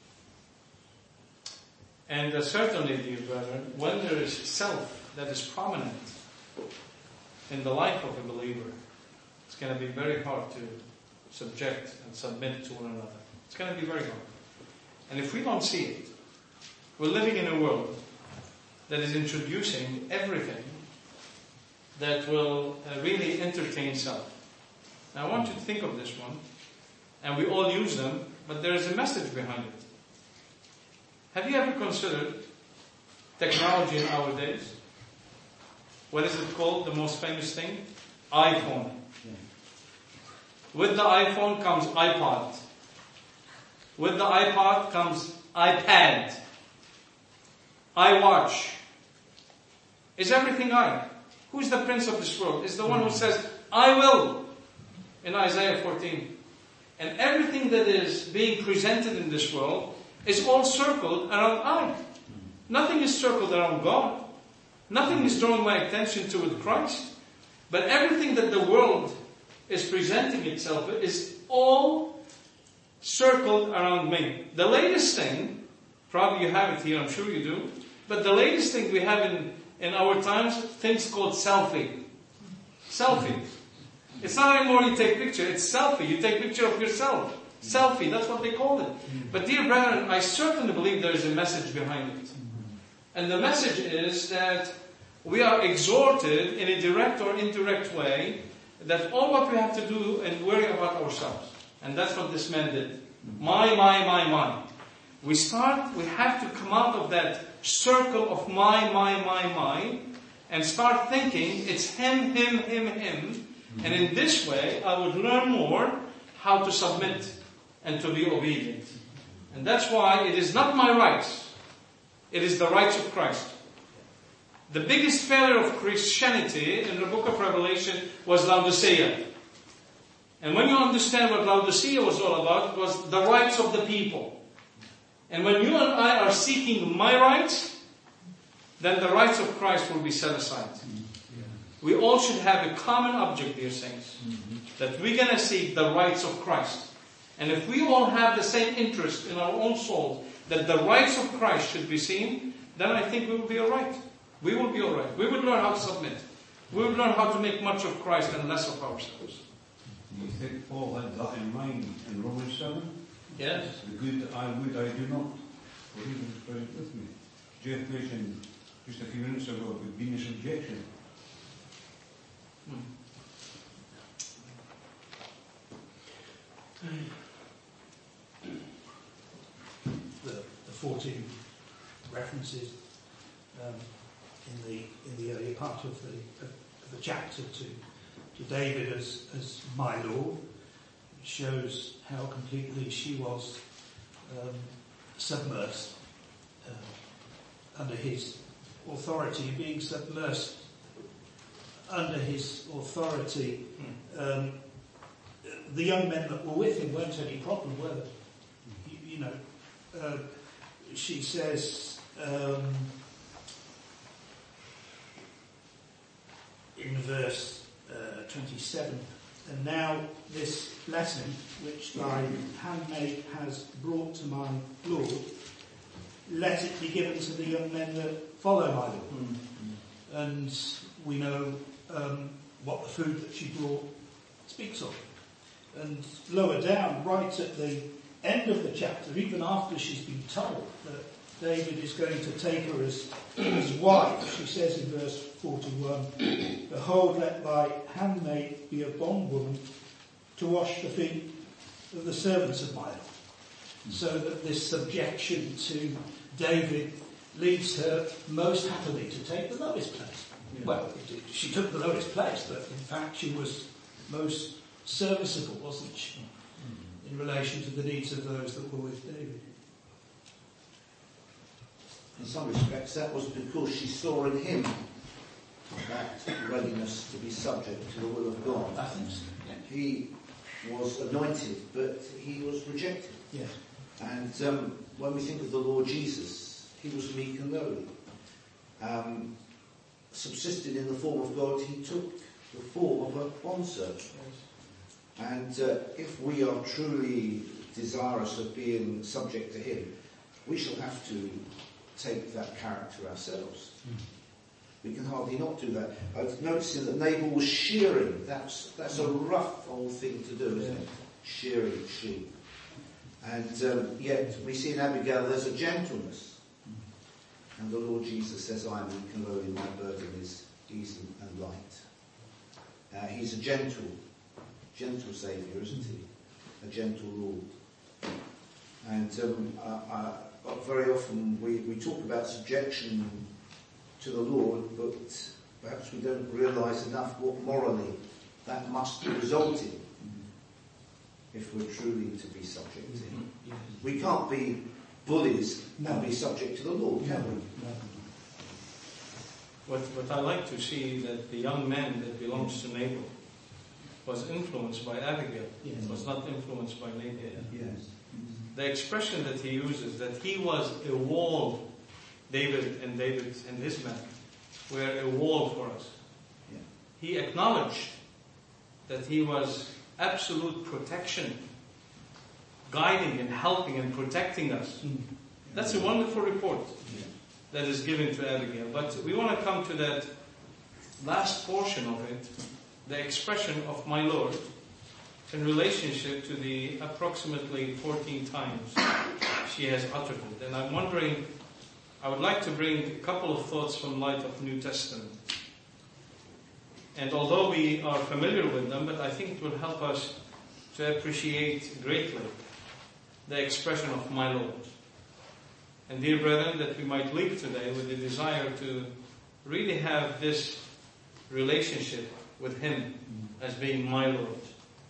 And certainly, dear brethren, when there is self that is prominent in the life of a believer, it's going to be very hard to subject and submit to one another. It's going to be very hard. And if we don't see it, we're living in a world that is introducing everything that will really entertain self. Now I want you to think of this one, and we all use them, but there is a message behind it. Have you ever considered technology in our days? What is it called? The most famous thing? iPhone. With the iPhone comes iPod. With the iPod comes iPad. iWatch. Is everything I? Who's the prince of this world? Is the one who says, I will, in Isaiah 14. And everything that is being presented in this world is all circled around I. Nothing is circled around God. Nothing is drawing my attention to with Christ. But everything that the world is presenting itself with is all circled around me. The latest thing, probably you have it here, I'm sure you do, but the latest thing we have in our times, things called selfie. Selfie. It's not anymore you take picture, it's selfie. You take picture of yourself. Selfie, that's what they call it. But dear brethren, I certainly believe there is a message behind it. And the message is that we are exhorted in a direct or indirect way that all what we have to do and worry about ourselves. And that's what this man did. My. We have to come out of that circle of my, and start thinking it's him. And in this way, I would learn more how to submit and to be obedient. And that's why it is not my rights. It is the rights of Christ. The biggest failure of Christianity in the book of Revelation was Laodicea. And when you understand what Laodicea was all about, it was the rights of the people. And when you and I are seeking my rights, then the rights of Christ will be set aside. We all should have a common object, dear saints, that we're going to seek the rights of Christ. And if we all have the same interest in our own souls, that the rights of Christ should be seen, then I think we will be alright. We will be alright. We will learn how to submit. We will learn how to make much of Christ and less of ourselves. You think Paul had that in mind in Romans 7? Yes. The good that I would, I do not. For he was present with me. Jeff mentioned just a few minutes ago about Venus objection. The 14 references in the earlier part of the chapter to David as my Lord shows how completely she was submersed under his authority, being submersed under his authority. The young men that were with him weren't any problem, were they? She says in verse 27, and now this blessing which thy handmaid has brought to my Lord, let it be given to the young men that follow my Lord. And we know what the food that she brought speaks of. And lower down, right at the end of the chapter, even after she's been told that David is going to take her as his wife, she says in verse 41, behold, let thy handmaid be a bondwoman to wash the feet of the servants of my Lord. So that this subjection to David leads her most happily to take the lowest place. Well, she took the lowest place, but in fact she was most serviceable, wasn't she, in relation to the needs of those that were with David. In some respects, that was because she saw in him that readiness to be subject to the will of God. I think so. Yeah. He was anointed, but he was rejected. Yes. And when we think of the Lord Jesus, he was meek and lowly. Subsisted in the form of God, he took the form of a bondservant. And if we are truly desirous of being subject to him, we shall have to take that character ourselves. We can hardly not do that. I was noticing that Nabal was shearing. That's a rough old thing to do, isn't it? Shearing sheep. And yet we see in Abigail there's a gentleness. And the Lord Jesus says, I am meek and lowly, my burden is easy and light. He's a gentle Saviour, isn't he? a gentle Lord. And very often we talk about subjection to the Lord, but perhaps we don't realise enough what morally that must result in if we're truly to be subject to Him. We can't be bullies and be subject to the Lord, can we? What I like to see that the young man that belongs to Nabal was influenced by Abigail. Yes. Was not influenced by Nabal. Yes. The expression that he uses, that he was a wall, David and his men were a wall for us. Yeah. He acknowledged that he was absolute protection, guiding and helping and protecting us. That's a wonderful report that is given to Abigail. But we want to come to that last portion of it, the expression of my Lord, in relationship to the approximately 14 times she has uttered it. And I'm wondering, I would like to bring a couple of thoughts from light of New Testament. And although we are familiar with them, but I think it will help us to appreciate greatly the expression of my Lord. And dear brethren, that we might live today with the desire to really have this relationship with Him as being my Lord.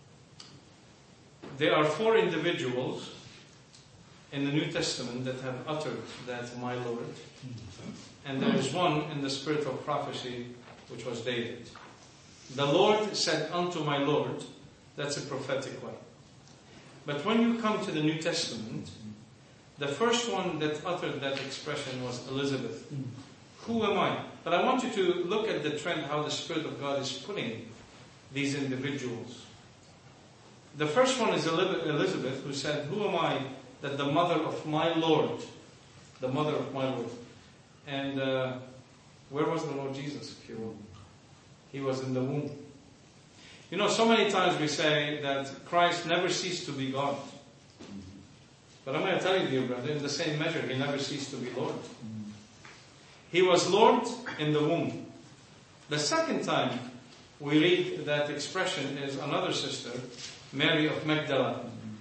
There are 4 individuals in the New Testament that have uttered that my Lord. And there is one in the spirit of prophecy, which was David. The Lord said unto my Lord, that's a prophetic way. But when you come to the New Testament, the first one that uttered that expression was Elizabeth. Who am I? But I want you to look at the trend, how the Spirit of God is putting these individuals. The first one is Elizabeth, who said, who am I that the mother of my Lord, the mother of my Lord. And where was the Lord Jesus, if you will? He was in the womb. You know, so many times we say that Christ never ceased to be God. But I'm going to tell you, dear brother, in the same measure, He never ceased to be Lord. He was Lord in the womb. The second time we read that expression is another sister, Mary of Magdala.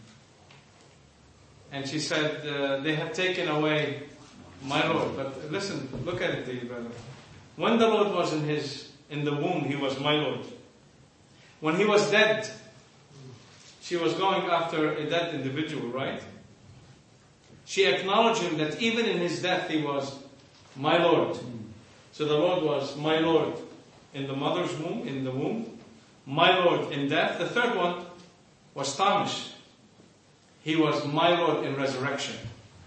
And she said, they have taken away my Lord. But listen, look at it, dear brother. When the Lord was in the womb, He was my Lord. When He was dead, she was going after a dead individual, right? She acknowledged Him that even in His death He was my Lord. So the Lord was my Lord in the mother's womb, in the womb. My Lord in death. The third one was Thomas. He was my Lord in resurrection.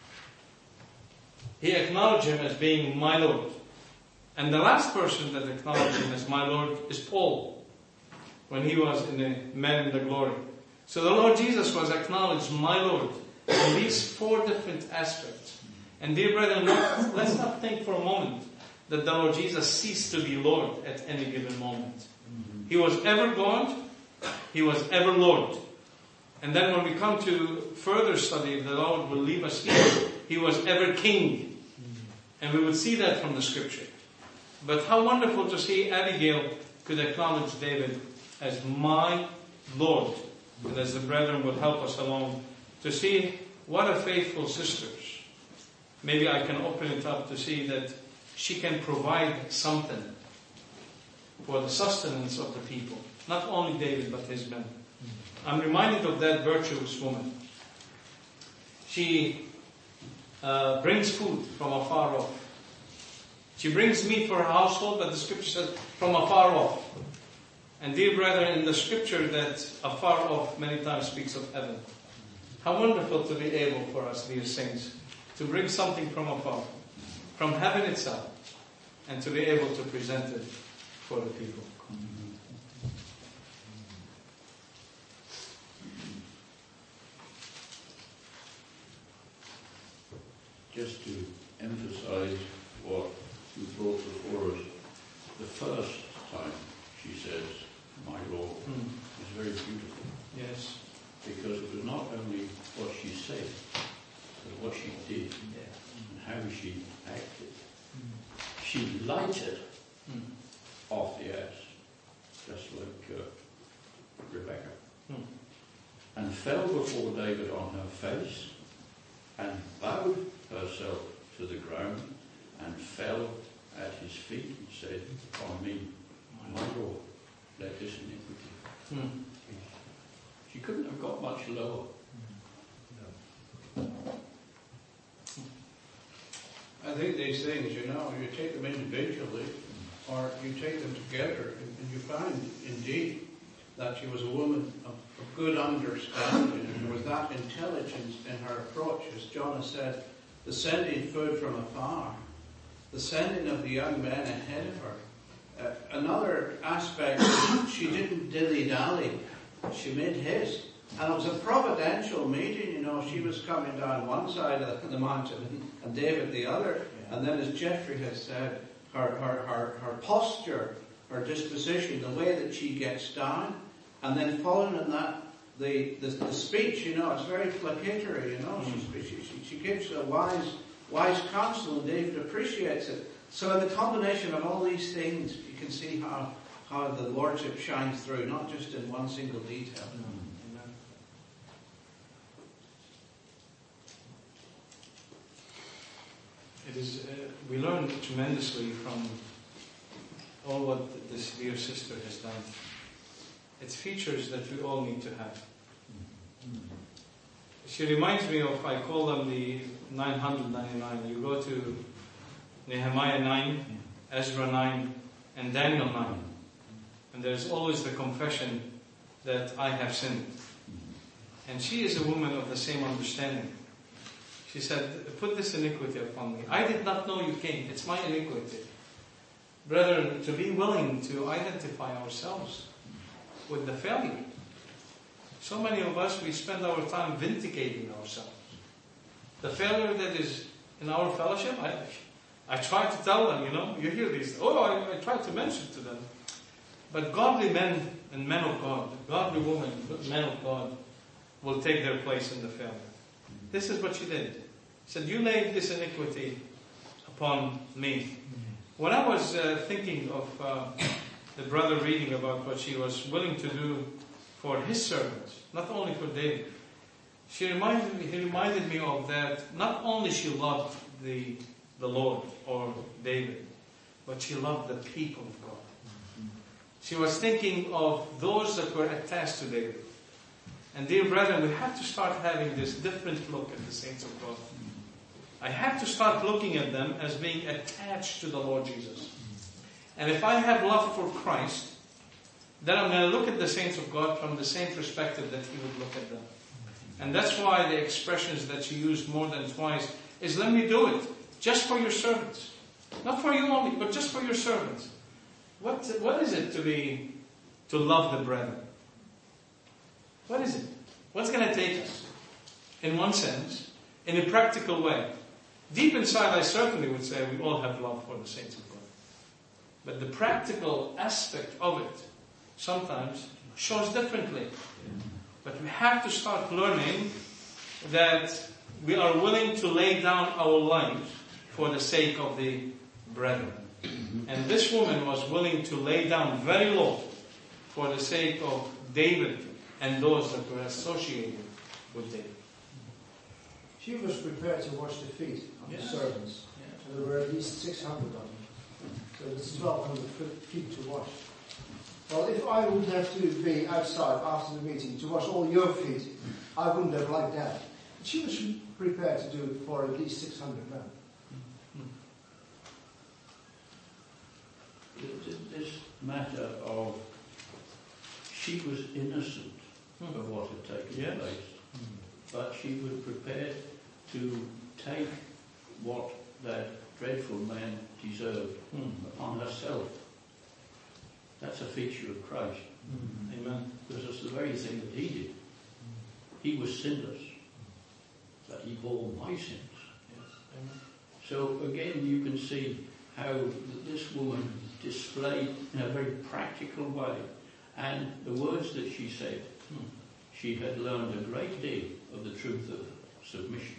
He acknowledged Him as being my Lord. And the last person that acknowledged Him as my Lord is Paul, when he was in the Men in the Glory. So the Lord Jesus was acknowledged my Lord in these 4 different aspects. And dear brethren, let's not think for a moment that the Lord Jesus ceased to be Lord at any given moment. He was ever God, He was ever Lord. And then when we come to further study, the Lord will leave us here, He was ever King. And we would see that from the Scripture. But how wonderful to see Abigail could acknowledge David as my Lord. And as the brethren will help us along to see what a faithful sisters. Maybe I can open it up to see that she can provide something for the sustenance of the people. Not only David, but his men. I'm reminded of that virtuous woman. She brings food from afar off. She brings meat for her household, but the Scripture says from afar off. And dear brethren, in the Scripture that afar off many times speaks of heaven. How wonderful to be able for us, dear saints, to bring something from afar, from heaven itself, and to be able to present it for the people. Just to emphasize what you brought before us, the first time she says, my Lord, is very beautiful. Yes. Because it was not only what she said, but what she did, and how she acted. She lighted off the ass, just like Rebecca, and fell before David on her face, and bowed herself to the ground, and fell at his feet, and said, "On me, my Lord, let this iniquity." She couldn't have got much lower. I think these things, you take them individually, or you take them together, and you find, indeed, that she was a woman of good understanding, and there was that intelligence in her approach. As John has said, the sending food from afar, the sending of the young men ahead of her. Another aspect is she didn't dilly-dally. She made haste. And it was a providential meeting, she was coming down one side of the mountain and David the other. And then, as Jeffrey has said, her posture, her disposition, the way that she gets down, and then following in that, the speech, it's very placatory, She gives a wise counsel, and David appreciates it. So in the combination of all these things, you can see how the Lordship shines through, not just in one single detail. It is, we learn tremendously from all what this dear sister has done. It's features that we all need to have. She reminds me of, I call them the 999. You go to Nehemiah 9, Ezra 9, and Daniel 9. And there's always the confession that I have sinned. And she is a woman of the same understanding. She said, "Put this iniquity upon me. I did not know you came. It's my iniquity." Brethren, to be willing to identify ourselves with the failure. So many of us, we spend our time vindicating ourselves. The failure that is in our fellowship, I try to tell them, you hear these, I try to mention to them. But godly men and men of God, godly women, men of God, will take their place in the failure. This is what she did. She said, "You laid this iniquity upon me." When I was thinking of the brother reading about what she was willing to do for his servants, not only for David, he reminded me of that. Not only she loved the Lord or David, but she loved the people of God. She was thinking of those that were attached to David. And dear brethren, we have to start having this different look at the saints of God. I have to start looking at them as being attached to the Lord Jesus. And if I have love for Christ, then I'm going to look at the saints of God from the same perspective that He would look at them. And that's why the expressions that she used more than twice is, "Let me do it, just for your servants." Not for you only, but just for your servants. What is it to love the brethren? What is it? What's going to take us? In one sense, in a practical way. Deep inside, I certainly would say we all have love for the saints of God. But the practical aspect of it sometimes shows differently. But we have to start learning that we are willing to lay down our lives for the sake of the brethren. And this woman was willing to lay down very low for the sake of David and those that were associated with David. She was prepared to wash the feet of the servants. And there were at least 600 of them. So it's 1,200 feet to wash. Well, if I would have to be outside after the meeting to wash all your feet, I wouldn't have liked that. But she was prepared to do it for at least 600 men. This matter of she was innocent of what had taken place, but she was prepared to take what that dreadful man deserved upon herself. That's a feature of Christ. Amen. Because it's the very thing that He did. He was sinless, but He bore my sins. Yes. Amen. So again, you can see how this woman displayed in a very practical way, and the words that she said, she had learned a great deal of the truth of submission.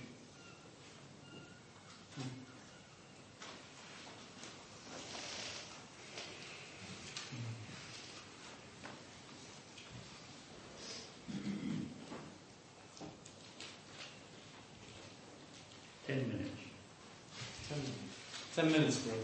10 minutes, bros.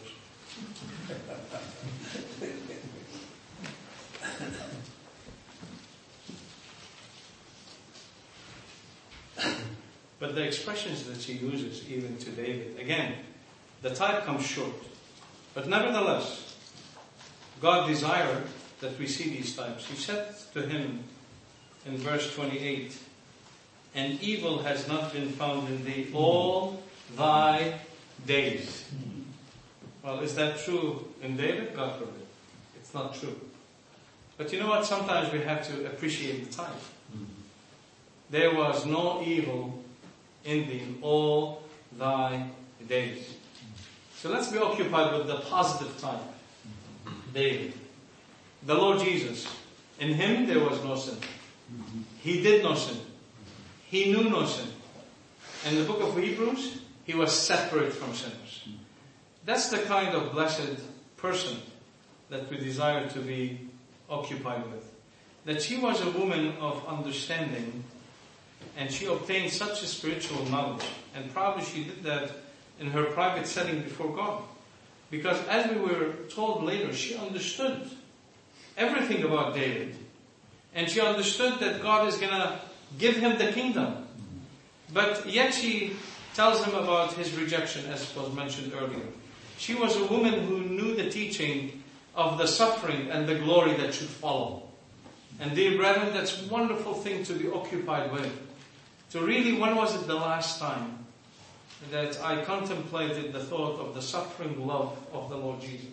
But the expressions that she uses, even to David, again, the type comes short. But nevertheless, God desired that we see these types. He said to him in verse 28, "And evil has not been found in thee all thy days." Well, is that true in David? God forbid. It's not true. But you know what? Sometimes we have to appreciate the type. There was no evil in thee all thy days. So let's be occupied with the positive type. David. The Lord Jesus. In him there was no sin. He did no sin. He knew no sin. In the book of Hebrews, he was separate from sinners. That's the kind of blessed person that we desire to be occupied with. That she was a woman of understanding, and she obtained such a spiritual knowledge. And probably she did that in her private setting before God. Because as we were told later, she understood everything about David. And she understood that God is going to give him the kingdom. But yet she tells him about his rejection, as was mentioned earlier. She was a woman who knew the teaching of the suffering and the glory that should follow. And dear brethren, that's a wonderful thing to be occupied with. So really, when was it the last time that I contemplated the thought of the suffering love of the Lord Jesus?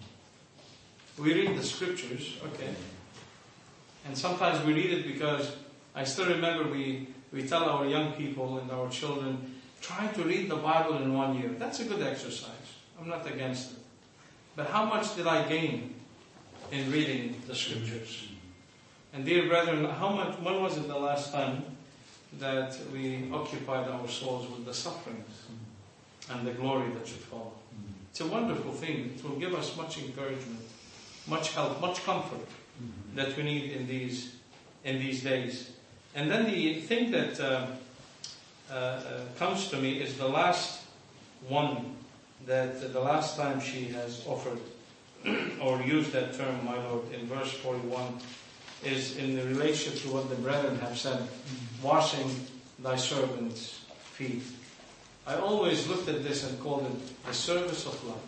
We read the scriptures, okay. And sometimes we read it because I still remember we tell our young people and our children, try to read the Bible in 1 year. That's a good exercise. I'm not against it. But how much did I gain in reading the scriptures? And dear brethren, when was it the last time that we occupied our souls with the sufferings and the glory that should follow? It's a wonderful thing. It will give us much encouragement, much help, much comfort that we need in these days. And then the thing that comes to me is the last one, that the last time she has offered or used that term, my Lord, in verse 41, is in the relationship to what the brethren have said, washing thy servants' feet. I always looked at this and called it the service of love.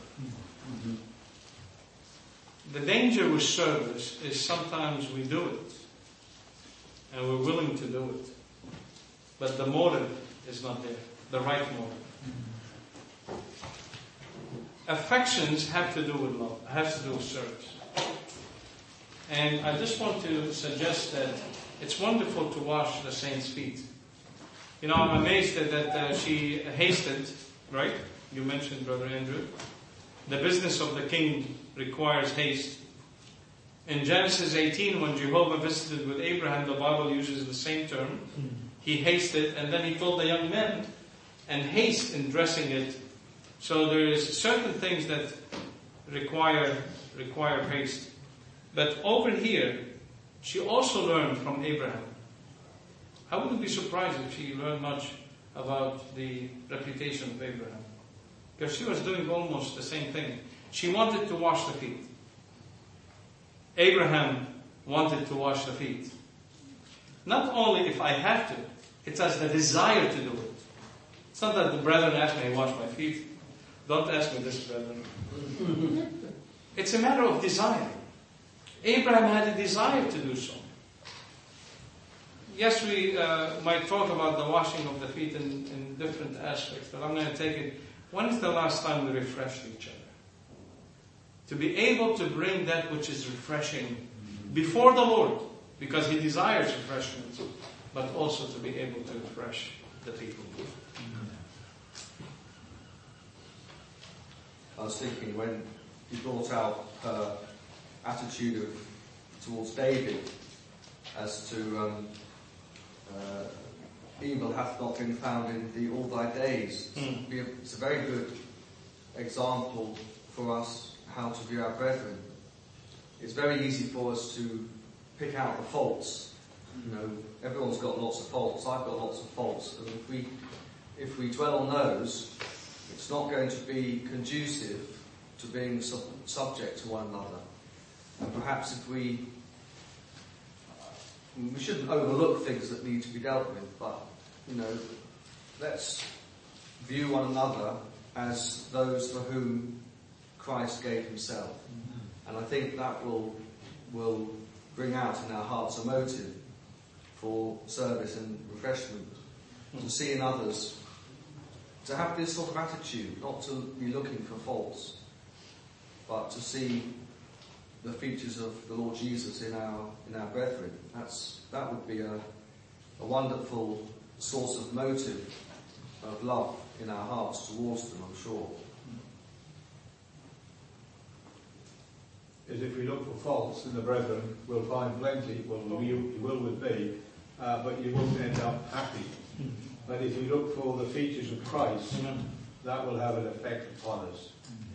The danger with service is sometimes we do it, and we're willing to do it, but the motive is not there, the right motive. Affections have to do with love, has to do with service. And I just want to suggest that it's wonderful to wash the saints' feet. You know, I'm amazed that she hasted, right? You mentioned, Brother Andrew. The business of the king requires haste. In Genesis 18, when Jehovah visited with Abraham, the Bible uses the same term. He hasted, and then he told the young men, and haste in dressing it. So there is certain things that require haste. But over here, she also learned from Abraham. I wouldn't be surprised if she learned much about the reputation of Abraham. Because she was doing almost the same thing. She wanted to wash the feet. Abraham wanted to wash the feet. Not only if I have to, it has the desire to do it. It's not that the brethren ask me to wash my feet. Don't ask me this, brethren. It's a matter of desire. Abraham had a desire to do so. Yes, we might talk about the washing of the feet in different aspects, but I'm going to take it. When is the last time we refreshed each other? To be able to bring that which is refreshing before the Lord, because He desires refreshment, but also to be able to refresh the people. I was thinking when you brought out her attitude towards David as to evil hath not been found in thee all thy days. It's a very good example for us how to view our brethren. It's very easy for us to pick out the faults. You know, everyone's got lots of faults. I've got lots of faults, and if we dwell on those, it's not going to be conducive to being subject to one another. And perhaps if we shouldn't overlook things that need to be dealt with, but, let's view one another as those for whom Christ gave himself. And I think that will bring out in our hearts a motive for service and refreshment, to see in others, to have this sort of attitude, not to be looking for faults, but to see the features of the Lord Jesus in our brethren. That would be a wonderful source of motive of love in our hearts towards them, I'm sure. Is if we look for faults in the brethren, we'll find plenty. Well, you will with me, but you won't end up happy. But if you look for the features of Christ, that will have an effect upon us.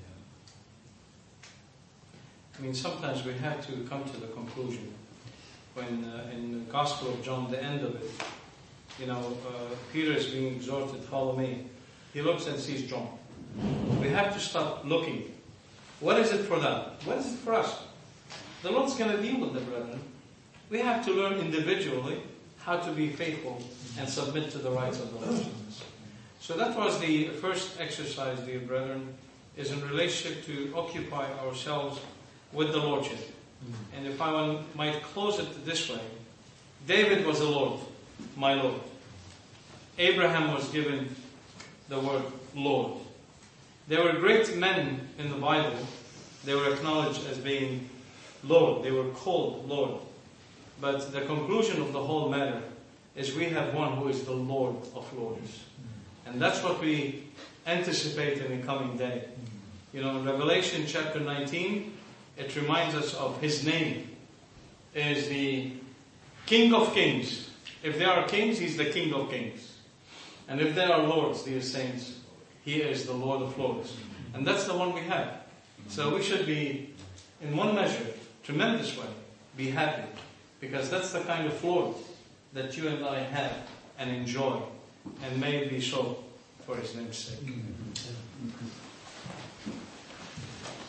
I mean, sometimes we have to come to the conclusion when in the Gospel of John, the end of it, Peter is being exhorted, follow me. He looks and sees John. We have to stop looking. What is it for them? What is it for us? The Lord's going to deal with the brethren. We have to learn individually how to be faithful and submit to the rights of the Lord. So that was the first exercise, dear brethren, is in relationship to occupy ourselves with the Lordship. And if I might close it this way, David was the Lord, my Lord. Abraham was given the word Lord. There were great men in the Bible. They were acknowledged as being Lord. They were called Lord. But the conclusion of the whole matter is we have one who is the Lord of Lords. And that's what we anticipate in the coming day. In Revelation chapter 19, it reminds us of his name is the King of Kings. If there are kings, he's the King of Kings. And if there are lords, dear saints, he is the Lord of Lords. And that's the one we have. So we should be, in one measure, tremendous way, be happy. Because that's the kind of Lord that you and I have and enjoy. And may it be so for his name's sake.